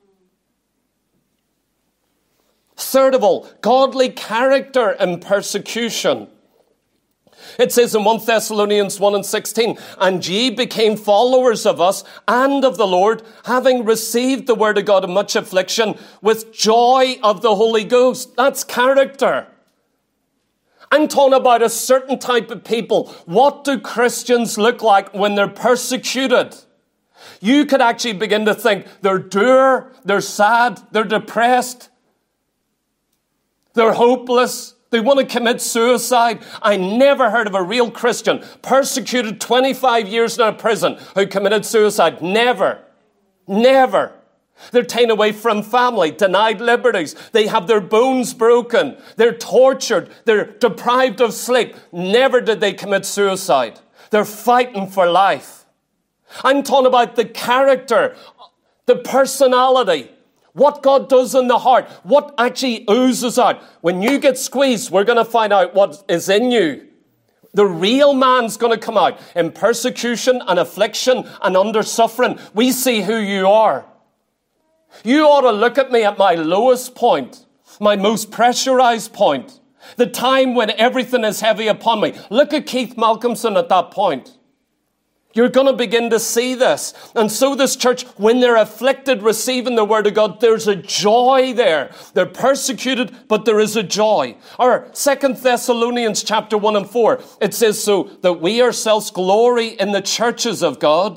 S1: Third of all, godly character in persecution. It says in First Thessalonians one and sixteen, and ye became followers of us and of the Lord, having received the word of God in much affliction, with joy of the Holy Ghost. That's character. I'm talking about a certain type of people. What do Christians look like when they're persecuted? You could actually begin to think they're dour, they're sad, they're depressed, they're hopeless. They want to commit suicide. I never heard of a real Christian persecuted twenty-five years in a prison who committed suicide. Never. Never. They're taken away from family, denied liberties. They have their bones broken. They're tortured. They're deprived of sleep. Never did they commit suicide. They're fighting for life. I'm talking about the character, the personality, what God does in the heart, what actually oozes out. When you get squeezed, we're going to find out what is in you. The real man's going to come out in persecution and affliction and under suffering. We see who you are. You ought to look at me at my lowest point, my most pressurized point, the time when everything is heavy upon me. Look at Keith Malcolmson at that point. You're going to begin to see this. And so this church, when they're afflicted, receiving the word of God, there's a joy there. They're persecuted, but there is a joy. Or Second Thessalonians chapter one and four, it says, so that we ourselves glory in the churches of God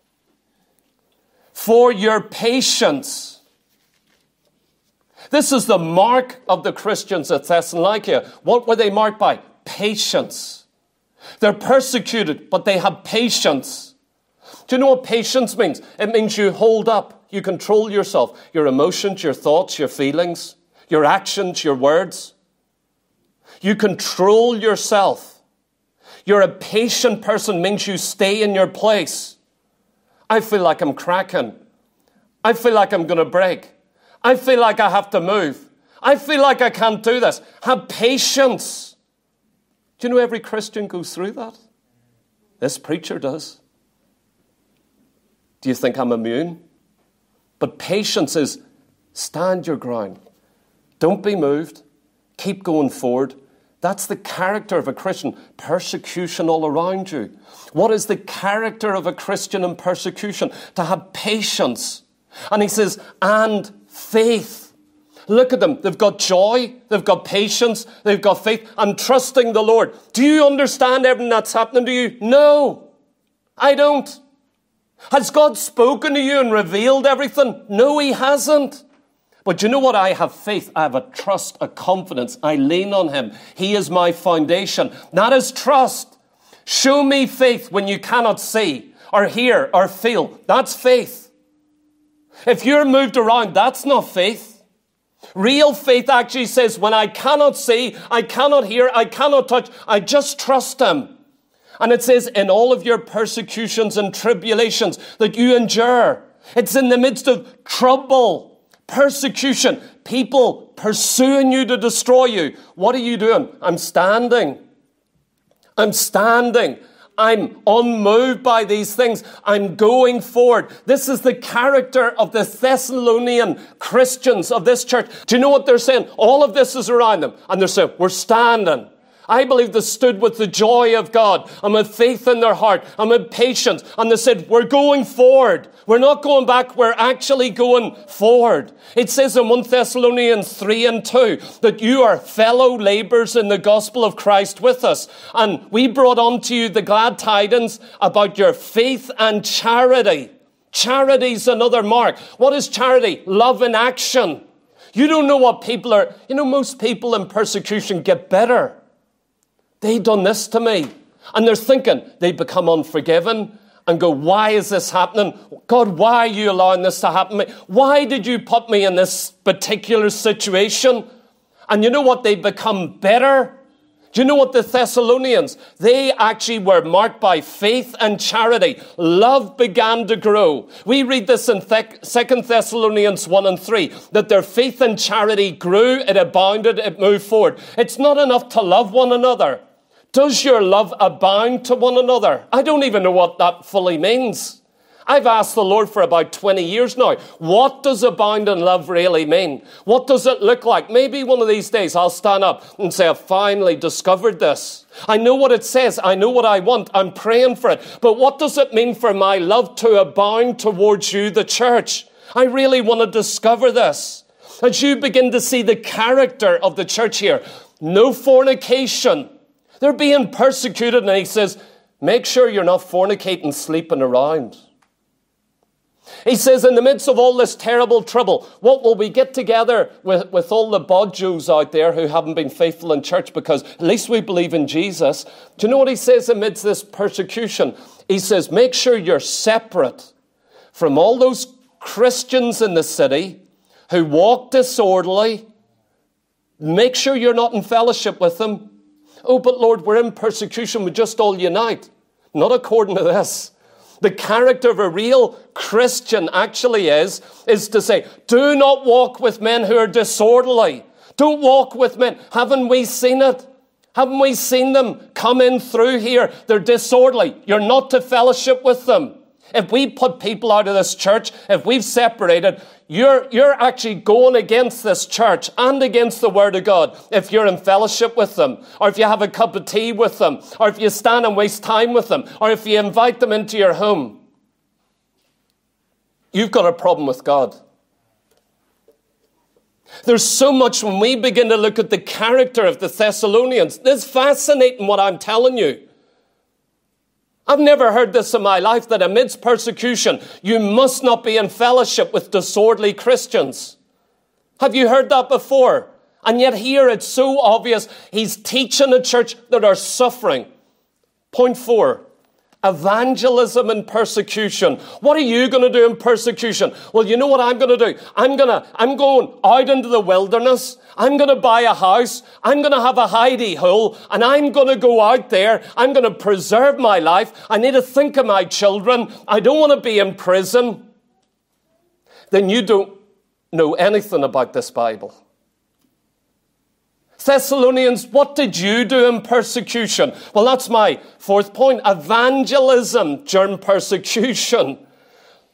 S1: for your patience. This is the mark of the Christians at Thessalonica. What were they marked by? Patience. They're persecuted, but they have patience. Do you know what patience means? It means you hold up, you control yourself, your emotions, your thoughts, your feelings, your actions, your words. You control yourself. You're a patient person, means you stay in your place. I feel like I'm cracking. I feel like I'm going to break. I feel like I have to move. I feel like I can't do this. Have patience. Do you know every Christian goes through that? This preacher does. Do you think I'm immune? But patience is Stand your ground. Don't be moved. Keep going forward. That's the character of a Christian. Persecution all around you. What is the character of a Christian in persecution? To have patience. And he says, and faith. Look at them. They've got joy. They've got patience. They've got faith. And trusting the Lord. Do you understand everything that's happening to you? No, I don't. Has God spoken to you and revealed everything? No, he hasn't. But you know what? I have faith. I have a trust, a confidence. I lean on him. He is my foundation. That is trust. Show me faith when you cannot see or hear or feel. That's faith. If you're moved around, that's not faith. Real faith actually says, when I cannot see, I cannot hear, I cannot touch, I just trust him. And it says, in all of your persecutions and tribulations that you endure, it's in the midst of trouble, persecution, people pursuing you to destroy you. What are you doing? I'm standing. I'm standing. I'm unmoved by these things. I'm going forward. This is the character of the Thessalonian Christians of this church. Do you know what they're saying? All of this is around them. And they're saying, we're standing. I believe they stood with the joy of God and with faith in their heart and with patience. And they said, we're going forward. We're not going back. We're actually going forward. It says in First Thessalonians three and two that you are fellow laborers in the gospel of Christ with us. And we brought unto you the glad tidings about your faith and charity. Charity's another mark. What is charity? Love in action. You don't know what people are. You know, most people in persecution get bitter. They done this to me. And they're thinking, they become unforgiven and go, why is this happening? God, why are you allowing this to happen to me? Why did you put me in this particular situation? And you know what? They become bitter. Do you know what the Thessalonians, they actually were marked by faith and charity. Love began to grow. We read this in Second Thessalonians one and three, that their faith and charity grew, it abounded, it moved forward. It's not enough to love one another. Does your love abound to one another? I don't even know what that fully means. I've asked the Lord for about twenty years now, what does abound in love really mean? What does it look like? Maybe one of these days I'll stand up and say, I've finally discovered this. I know what it says. I know what I want. I'm praying for it. But what does it mean for my love to abound towards you, the church? I really want to discover this. As you begin to see the character of the church here, no fornication. They're being persecuted, and he says, make sure you're not fornicating, sleeping around. He says, in the midst of all this terrible trouble, what will we get together with, with all the bodjos out there who haven't been faithful in church because at least we believe in Jesus? Do you know what he says amidst this persecution? He says, make sure you're separate from all those Christians in the city who walk disorderly. Make sure you're not in fellowship with them. Oh, but Lord, we're in persecution. We just all unite. Not according to this. The character of a real Christian actually is, is to say, do not walk with men who are disorderly. Don't walk with men. Haven't we seen it? Haven't we seen them come in through here? They're disorderly. You're not to fellowship with them. If we put people out of this church, if we've separated, you're, you're actually going against this church and against the Word of God if you're in fellowship with them, or if you have a cup of tea with them, or if you stand and waste time with them, or if you invite them into your home. You've got a problem with God. There's so much when we begin to look at the character of the Thessalonians. It's fascinating what I'm telling you. I've never heard this in my life, that amidst persecution, you must not be in fellowship with disorderly Christians. Have you heard that before? And yet here it's so obvious. He's teaching a church that are suffering. Point four, evangelism and persecution. What are you going to do in persecution? Well, you know what I'm going to do? I'm going to, I'm going out into the wilderness. I'm going to buy a house. I'm going to have a hidey hole, and I'm going to go out there. I'm going to preserve my life. I need to think of my children. I don't want to be in prison. Then you don't know anything about this Bible. Thessalonians, what did you do in persecution? Well, that's my fourth point. Evangelism during persecution.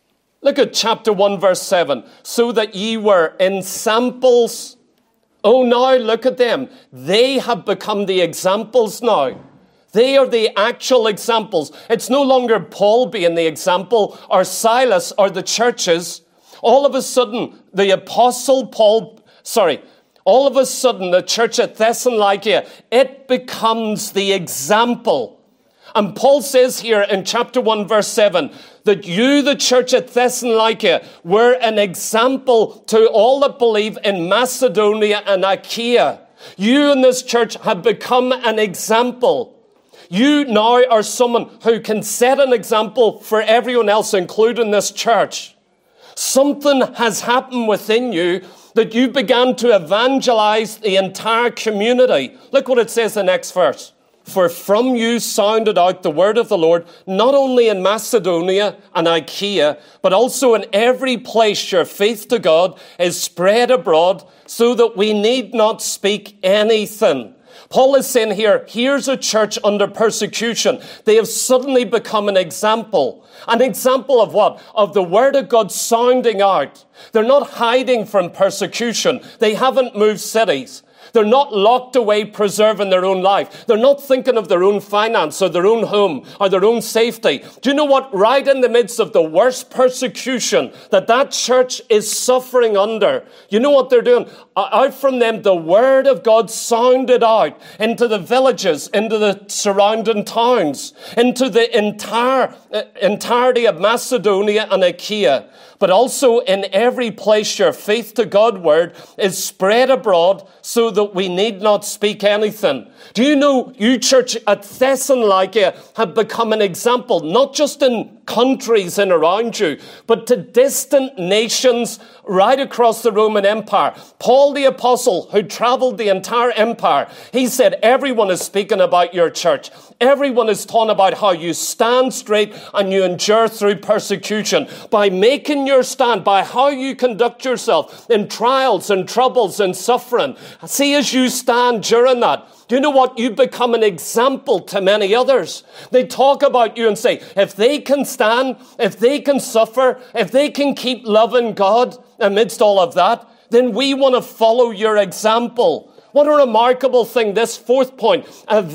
S1: Look at chapter one, verse seven. So that ye were in samples. Oh, now look at them. They have become the examples now. They are the actual examples. It's no longer Paul being the example or Silas or the churches. All of a sudden, the apostle Paul, sorry, all of a sudden the church at Thessalonica, it becomes the example. And Paul says here in chapter one, verse seven, that you, the church at Thessalonica, were an example to all that believe in Macedonia and Achaia. You in this church have become an example. You now are someone who can set an example for everyone else, including this church. Something has happened within you that you began to evangelize the entire community. Look what it says in the next verse. For from you sounded out the word of the Lord, not only in Macedonia and Achaia, but also in every place your faith to God is spread abroad, so that we need not speak anything. Paul is saying here, here's a church under persecution. They have suddenly become an example. An example of what? Of the word of God sounding out. They're not hiding from persecution. They haven't moved cities. They're not locked away preserving their own life. They're not thinking of their own finance or their own home or their own safety. Do you know what? Right in the midst of the worst persecution that that church is suffering under, you know what they're doing? Out from them, the word of God sounded out into the villages, into the surrounding towns, into the entire uh, entirety of Macedonia and Achaia. But also in every place your faith to God word is spread abroad, so that we need not speak anything. Do you know you church at Thessalonica have become an example, not just in countries in around you, but to distant nations right across the Roman Empire. Paul the Apostle, who traveled the entire empire, he said, everyone is speaking about your church. Everyone is talking about how you stand straight and you endure through persecution by making your stand, by how you conduct yourself in trials and troubles and suffering. See, as you stand during that, do you know what? You become an example to many others. They talk about you and say, if they can stand, if they can suffer, if they can keep loving God amidst all of that, then we want to follow your example. What a remarkable thing, this fourth point,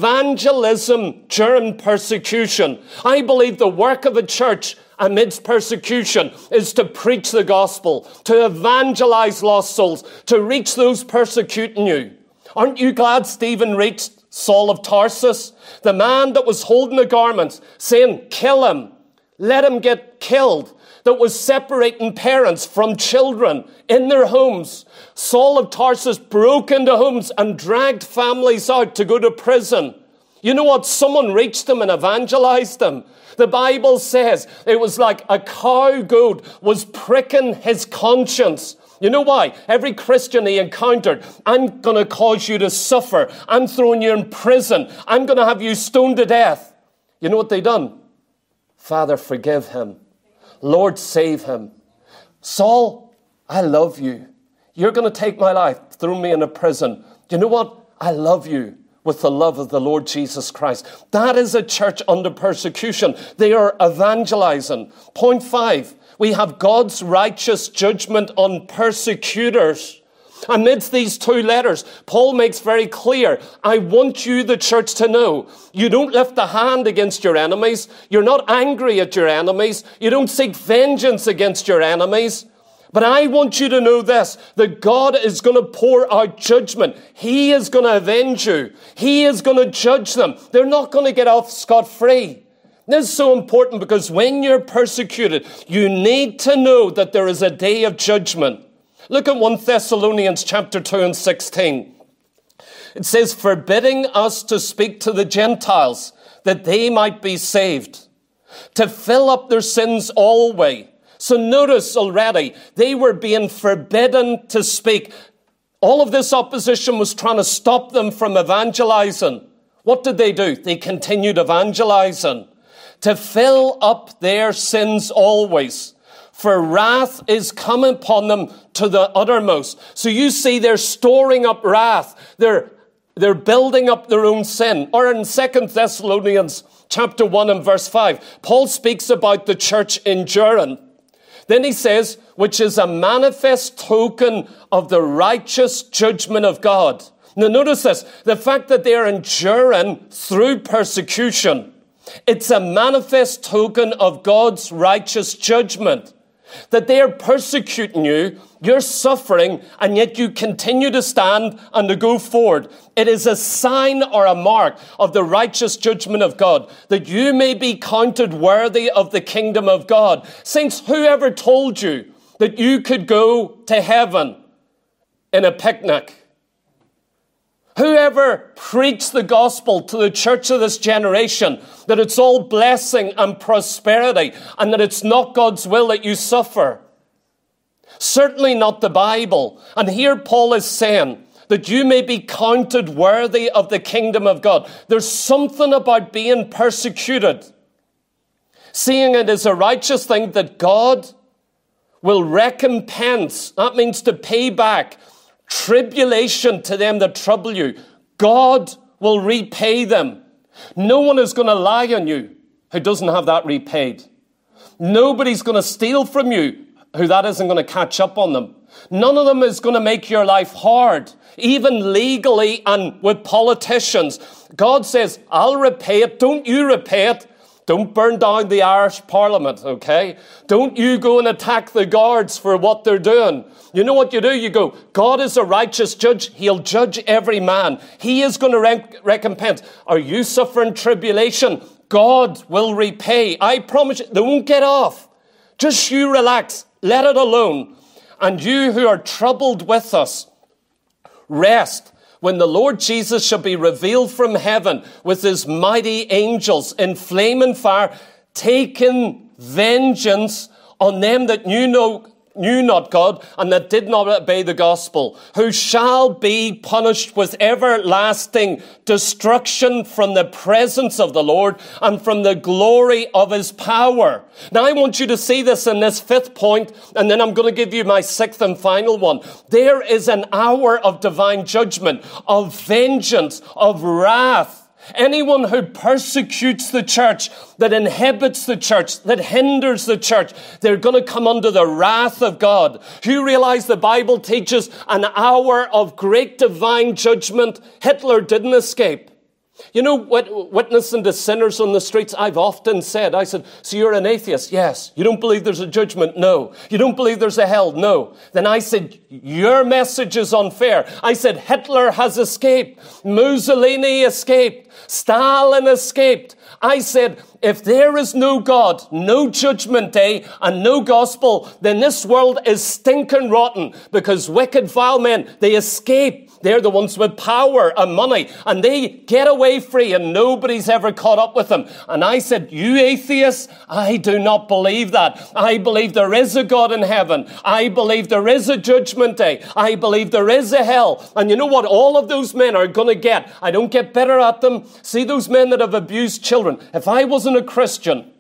S1: evangelism during persecution. I believe the work of a church amidst persecution is to preach the gospel, to evangelize lost souls, to reach those persecuting you. Aren't you glad Stephen reached Saul of Tarsus, the man that was holding the garments, saying, kill him, let him get killed, that was separating parents from children in their homes. Saul of Tarsus broke into homes and dragged families out to go to prison. You know what? Someone reached them and evangelized them. The Bible says it was like a cow goat was pricking his conscience. You know why? Every Christian he encountered, I'm going to cause you to suffer. I'm throwing you in prison. I'm going to have you stoned to death. You know what they done? Father, forgive him. Lord, save him. Saul, I love you. You're going to take my life, throw me in a prison. You know what? I love you with the love of the Lord Jesus Christ. That is a church under persecution. They are evangelizing. Point five, we have God's righteous judgment on persecutors. Amidst these two letters, Paul makes very clear, I want you, the church, to know you don't lift a hand against your enemies. You're not angry at your enemies. You don't seek vengeance against your enemies. But I want you to know this, that God is going to pour out judgment. He is going to avenge you. He is going to judge them. They're not going to get off scot-free. This is so important because when you're persecuted, you need to know that there is a day of judgment. Look at First Thessalonians chapter two and sixteen. It says, forbidding us to speak to the Gentiles, that they might be saved, to fill up their sins always. So notice already, they were being forbidden to speak. All of this opposition was trying to stop them from evangelizing. What did they do? They continued evangelizing. To fill up their sins always. For wrath is coming upon them to the uttermost. So you see they're storing up wrath. They're, they're building up their own sin. Or in Second Thessalonians chapter one and verse five, Paul speaks about the church enduring. Then he says, which is a manifest token of the righteous judgment of God. Now notice this, the fact that they are enduring through persecution, it's a manifest token of God's righteous judgment. That they are persecuting you, you're suffering, and yet you continue to stand and to go forward. It is a sign or a mark of the righteous judgment of God, that you may be counted worthy of the kingdom of God. Saints, whoever told you that you could go to heaven in a picnic? Whoever preached the gospel to the church of this generation, that it's all blessing and prosperity, and that it's not God's will that you suffer? Certainly not the Bible. And here Paul is saying that you may be counted worthy of the kingdom of God. There's something about being persecuted, seeing it as a righteous thing, that God will recompense. That means to pay back tribulation to them that trouble you. God will repay them. No one is going to lie on you who doesn't have that repaid. Nobody's going to steal from you who that isn't going to catch up on them. None of them is going to make your life hard, even legally and with politicians. God says, I'll repay it. Don't you repay it. Don't burn down the Irish Parliament, okay? Don't you go and attack the guards for what they're doing. You know what you do? You go, God is a righteous judge. He'll judge every man. He is going to rec- recompense. Are you suffering tribulation? God will repay. I promise you, they won't get off. Just you relax. Let it alone. And you who are troubled with us, rest. When the Lord Jesus shall be revealed from heaven with his mighty angels in flaming fire, taking vengeance on them that knew no knew not God and that did not obey the gospel, who shall be punished with everlasting destruction from the presence of the Lord and from the glory of his power. Now I want you to see this in this fifth point, and then I'm going to give you my sixth and final one. There is an hour of divine judgment, of vengeance, of wrath. Anyone who persecutes the church, that inhibits the church, that hinders the church, they're going to come under the wrath of God. Do you realize the Bible teaches an hour of great divine judgment? Hitler didn't escape. You know, witnessing to sinners on the streets, I've often said, I said, so you're an atheist? Yes. You don't believe there's a judgment? No. You don't believe there's a hell? No. Then I said, your message is unfair. I said, Hitler has escaped. Mussolini escaped. Stalin escaped. I said, if there is no God, no judgment day, and no gospel, then this world is stinking rotten, because wicked, vile men, they escape. They're the ones with power and money, and they get away free, and nobody's ever caught up with them. And I said, you atheists, I do not believe that. I believe there is a God in heaven. I believe there is a judgment day. I believe there is a hell. And you know what? All of those men are going to get. I don't get better at them. See those men that have abused children. If I wasn't a Christian,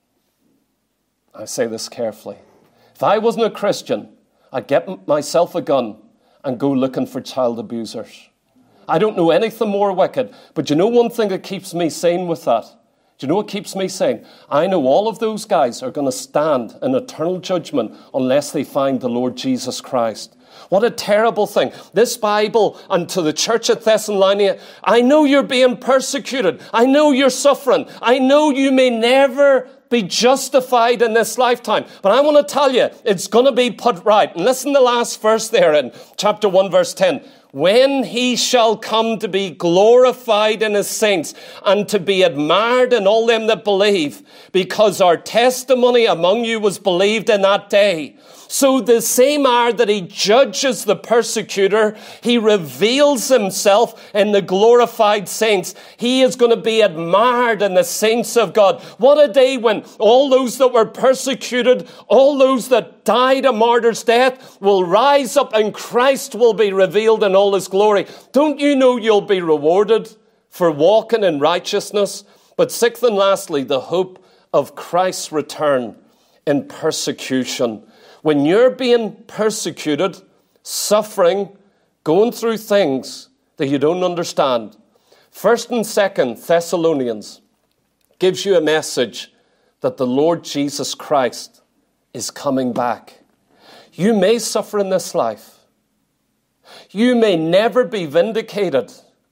S1: I say this carefully, if I wasn't a Christian, I'd get myself a gun and go looking for child abusers. I don't know anything more wicked, but you know one thing that keeps me sane with that? Do you know what keeps me sane? I know all of those guys are going to stand in eternal judgment unless they find the Lord Jesus Christ. What a terrible thing. This Bible, and to the church at Thessalonica, I know you're being persecuted. I know you're suffering. I know you may never be justified in this lifetime. But I want to tell you, it's going to be put right. And listen to the last verse there in chapter one, verse ten. When he shall come to be glorified in his saints and to be admired in all them that believe, because our testimony among you was believed in that day. So the same hour that he judges the persecutor, he reveals himself in the glorified saints. He is going to be admired in the saints of God. What a day when all those that were persecuted, all those that died a martyr's death, will rise up and Christ will be revealed in all his glory. Don't you know you'll be rewarded for walking in righteousness? But sixth and lastly, the hope of Christ's return in persecution. When you're being persecuted, suffering, going through things that you don't understand, First and Second Thessalonians gives you a message that the Lord Jesus Christ is coming back. You may suffer in this life. You may never be vindicated.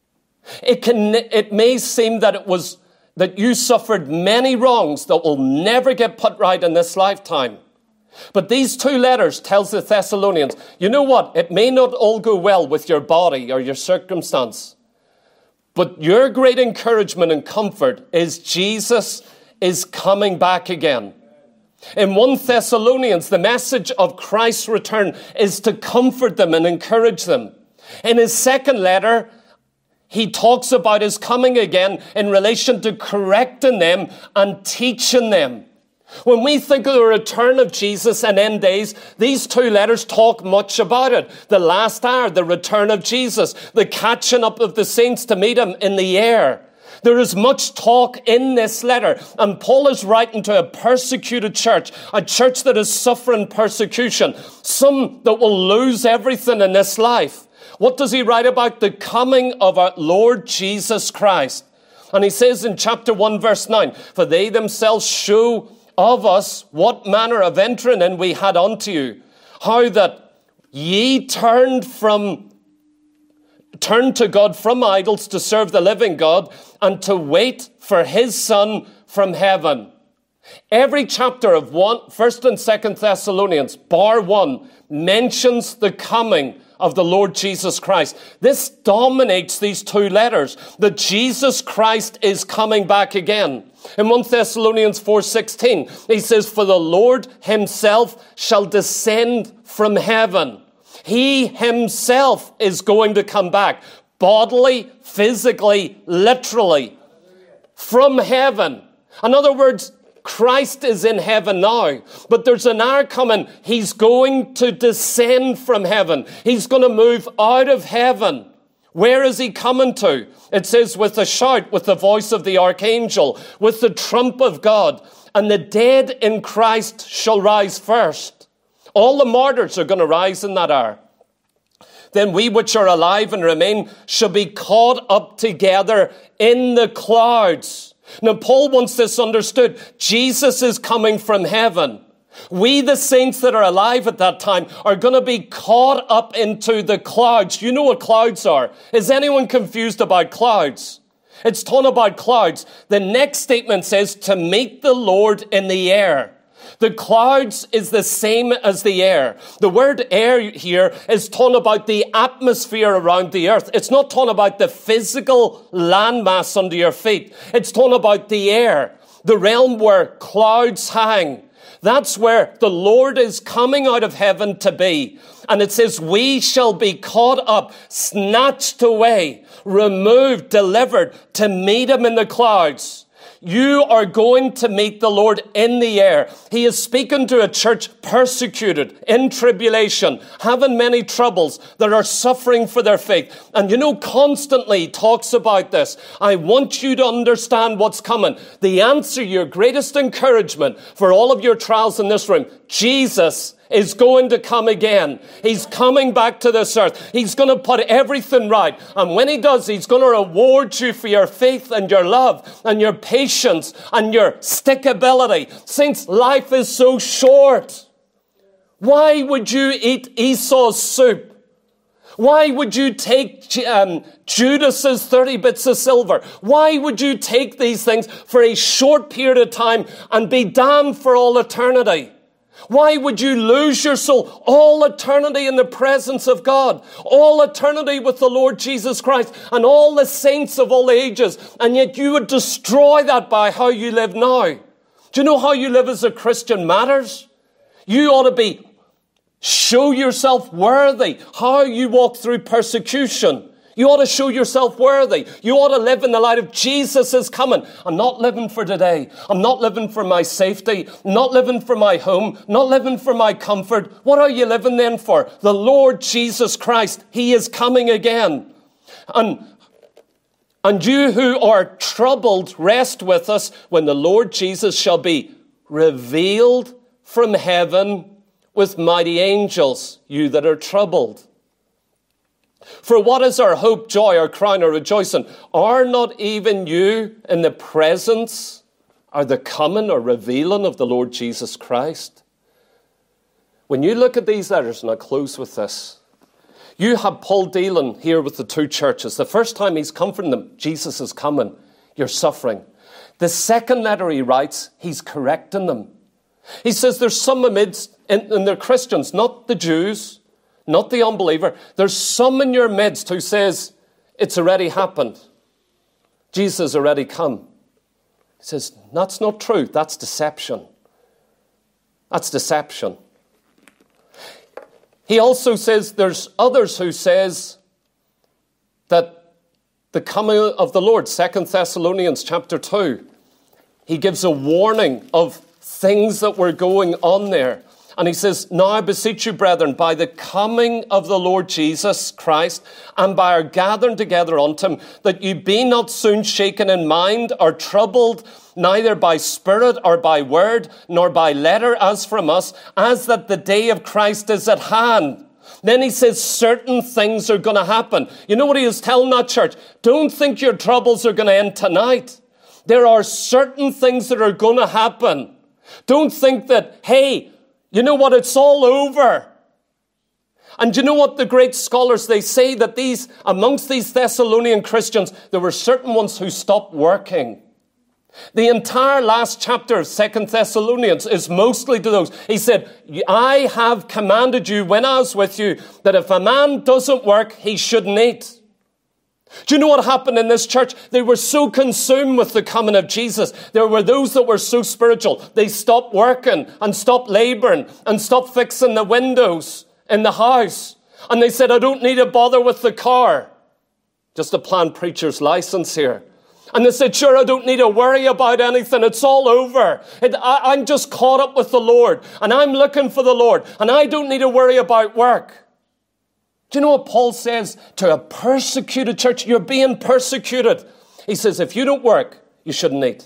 S1: It can, it may seem that it was, that you suffered many wrongs that will never get put right in this lifetime. But these two letters tells the Thessalonians, you know what? It may not all go well with your body or your circumstance. But your great encouragement and comfort is Jesus is coming back again. In First Thessalonians, the message of Christ's return is to comfort them and encourage them. In his second letter, he talks about his coming again in relation to correcting them and teaching them. When we think of the return of Jesus and end days, these two letters talk much about it. The last hour, the return of Jesus, the catching up of the saints to meet him in the air. There is much talk in this letter, and Paul is writing to a persecuted church, a church that is suffering persecution, some that will lose everything in this life. What does he write about? The coming of our Lord Jesus Christ. And he says in chapter one, verse nine, for they themselves show of us what manner of entering in we had unto you, how that ye turned from turned to God from idols to serve the living God and to wait for his Son from heaven. Every chapter of one, First and Second Thessalonians, bar one, mentions the coming of the Lord Jesus Christ. This dominates these two letters, that Jesus Christ is coming back again. In First Thessalonians four sixteen, he says, for the Lord himself shall descend from heaven. He himself is going to come back, bodily, physically, literally, from heaven. In other words, Christ is in heaven now, but there's an hour coming. He's going to descend from heaven. He's going to move out of heaven. Where is he coming to? It says with a shout, with the voice of the archangel, with the trump of God, and the dead in Christ shall rise first. All the martyrs are going to rise in that hour. Then we which are alive and remain shall be caught up together in the clouds. Now, Paul wants this understood. Jesus is coming from heaven. We, the saints that are alive at that time, are going to be caught up into the clouds. You know what clouds are. Is anyone confused about clouds? It's talking about clouds. The next statement says, to meet the Lord in the air. The clouds is the same as the air. The word air here is talking about the atmosphere around the earth. It's not talking about the physical landmass under your feet. It's talking about the air, the realm where clouds hang. That's where the Lord is coming out of heaven to be. And it says, we shall be caught up, snatched away, removed, delivered to meet him in the clouds. You are going to meet the Lord in the air. He is speaking to a church persecuted, in tribulation, having many troubles, that are suffering for their faith. And you know, constantly talks about this. I want you to understand what's coming. The answer, your greatest encouragement for all of your trials in this room, Jesus is going to come again. He's coming back to this earth. He's going to put everything right. And when he does, he's going to reward you for your faith and your love and your patience and your stickability. Since life is so short, why would you eat Esau's soup? Why would you take um, Judas's thirty bits of silver? Why would you take these things for a short period of time and be damned for all eternity? Why would you lose your soul? All eternity in the presence of God. All eternity with the Lord Jesus Christ and all the saints of all ages. And yet you would destroy that by how you live now. Do you know how you live as a Christian matters? You ought to be, show yourself worthy. How you walk through persecution. You ought to show yourself worthy. You ought to live in the light of Jesus is coming. I'm not living for today. I'm not living for my safety. I'm not living for my home. Not living for my comfort. What are you living then for? The Lord Jesus Christ. He is coming again. And, and you who are troubled, rest with us when the Lord Jesus shall be revealed from heaven with mighty angels, you that are troubled. For what is our hope, joy, our crown, our rejoicing? Are not even you in the presence or the coming or revealing of the Lord Jesus Christ? When you look at these letters, and I'll close with this, you have Paul dealing here with the two churches. The first time he's comforting them, Jesus is coming, you're suffering. The second letter he writes, he's correcting them. He says there's some amidst, and, and they're Christians, not the Jews, not the unbeliever. There's some in your midst who says, it's already happened. Jesus has already come. He says, that's not true. That's deception. That's deception. He also says there's others who says that the coming of the Lord, Second Thessalonians chapter two, he gives a warning of things that were going on there. And he says, now I beseech you, brethren, by the coming of the Lord Jesus Christ and by our gathering together unto him, that you be not soon shaken in mind or troubled, neither by spirit or by word, nor by letter as from us, as that the day of Christ is at hand. Then he says certain things are going to happen. You know what he is telling that church? Don't think your troubles are going to end tonight. There are certain things that are going to happen. Don't think that, hey, you know what, it's all over. And you know what the great scholars, they say that these, amongst these Thessalonian Christians, there were certain ones who stopped working. The entire last chapter of Second Thessalonians is mostly to those. He said, I have commanded you when I was with you that if a man doesn't work, he shouldn't eat. Do you know what happened in this church? They were so consumed with the coming of Jesus. There were those that were so spiritual. They stopped working and stopped laboring and stopped fixing the windows in the house. And they said, I don't need to bother with the car. Just a planned preacher's license here. And they said, sure, I don't need to worry about anything. It's all over. It, I, I'm just caught up with the Lord. And I'm looking for the Lord. And I don't need to worry about work. Do you know what Paul says to a persecuted church? You're being persecuted. He says, if you don't work, you shouldn't eat.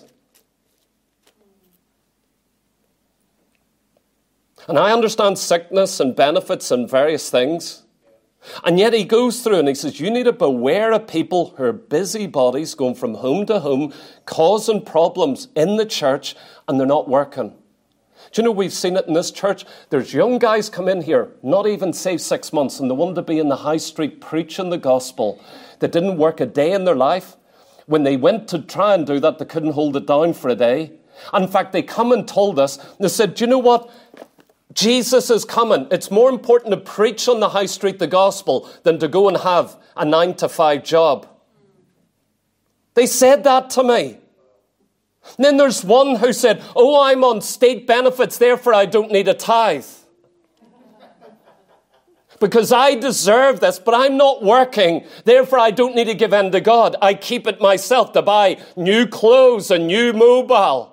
S1: And I understand sickness and benefits and various things. And yet he goes through and he says, you need to beware of people who are busybodies going from home to home, causing problems in the church, and they're not working. Do you know, we've seen it in this church. There's young guys come in here, not even saved six months, and they wanted to be in the high street preaching the gospel. They didn't work a day in their life. When they went to try and do that, they couldn't hold it down for a day. In fact, they come and told us, they said, do you know what? Jesus is coming. It's more important to preach on the high street the gospel than to go and have a nine to five job. They said that to me. And then there's one who said, oh, I'm on state benefits, therefore I don't need a tithe. Because I deserve this, but I'm not working, therefore I don't need to give in to God. I keep it myself to buy new clothes and new mobile.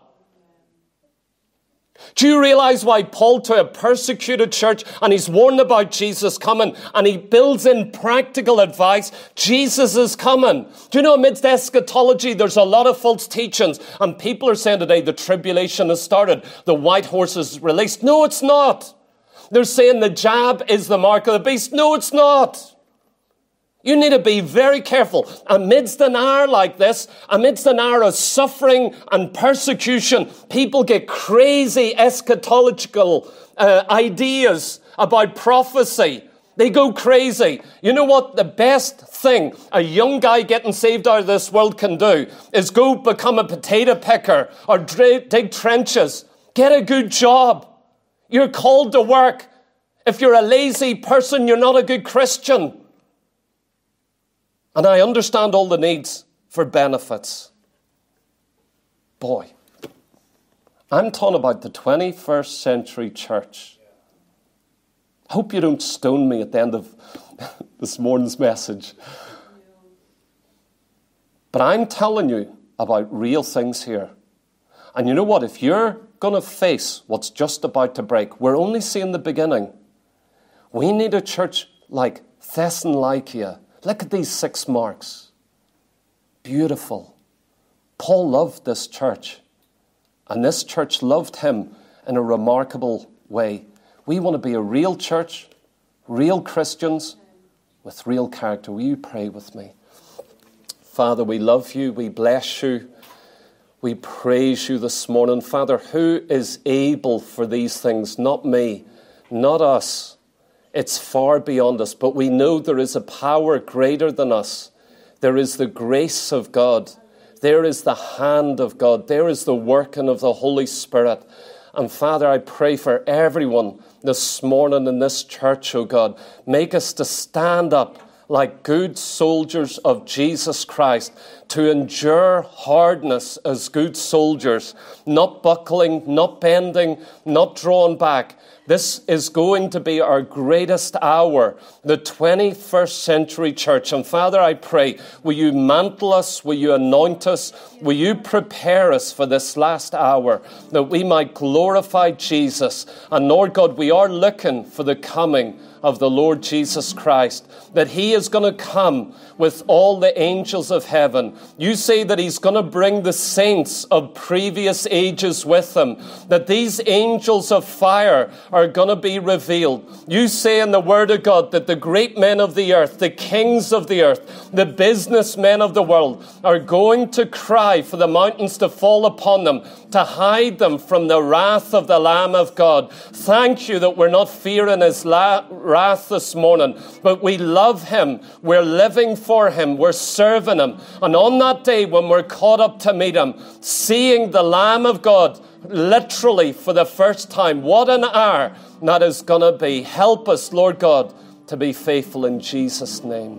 S1: Do you realize why Paul, to a persecuted church, and he's warned about Jesus coming, and he builds in practical advice? Jesus is coming. Do you know, amidst eschatology, there's a lot of false teachings, and people are saying today the tribulation has started, the white horse is released. No, it's not. They're saying the jab is the mark of the beast. No, it's not. You need to be very careful. Amidst an hour like this, amidst an hour of suffering and persecution, people get crazy eschatological uh, ideas about prophecy. They go crazy. You know what? The best thing a young guy getting saved out of this world can do is go become a potato picker or dig trenches. Get a good job. You're called to work. If you're a lazy person, you're not a good Christian. And I understand all the needs for benefits. Boy, I'm talking about the twenty-first century church. I hope you don't stone me at the end of this morning's message. But I'm telling you about real things here. And you know what? If you're going to face what's just about to break, we're only seeing the beginning. We need a church like Thessalonica. Look at these six marks. Beautiful. Paul loved this church. And this church loved him in a remarkable way. We want to be a real church, real Christians with real character. Will you pray with me? Father, we love you. We bless you. We praise you this morning. Father, who is able for these things? Not me, not us. It's far beyond us, but we know there is a power greater than us. There is the grace of God. There is the hand of God. There is the working of the Holy Spirit. And Father, I pray for everyone this morning in this church, oh God. Make us to stand up like good soldiers of Jesus Christ, to endure hardness as good soldiers, not buckling, not bending, not drawn back. This is going to be our greatest hour, the twenty-first century church. And Father, I pray, will you mantle us, will you anoint us, will you prepare us for this last hour, that we might glorify Jesus. And Lord God, we are looking for the coming of the Lord Jesus Christ, that he is going to come with all the angels of heaven. You say that he's going to bring the saints of previous ages with him, that these angels of fire are going to be revealed. You say in the Word of God that the great men of the earth, the kings of the earth, the businessmen of the world are going to cry for the mountains to fall upon them, to hide them from the wrath of the Lamb of God. Thank you that we're not fearing his la- wrath this morning, but we love him. We're living for him. We're serving him. And on that day when we're caught up to meet him, seeing the Lamb of God literally for the first time, what an hour that is going to be. Help us, Lord God, to be faithful in Jesus' name.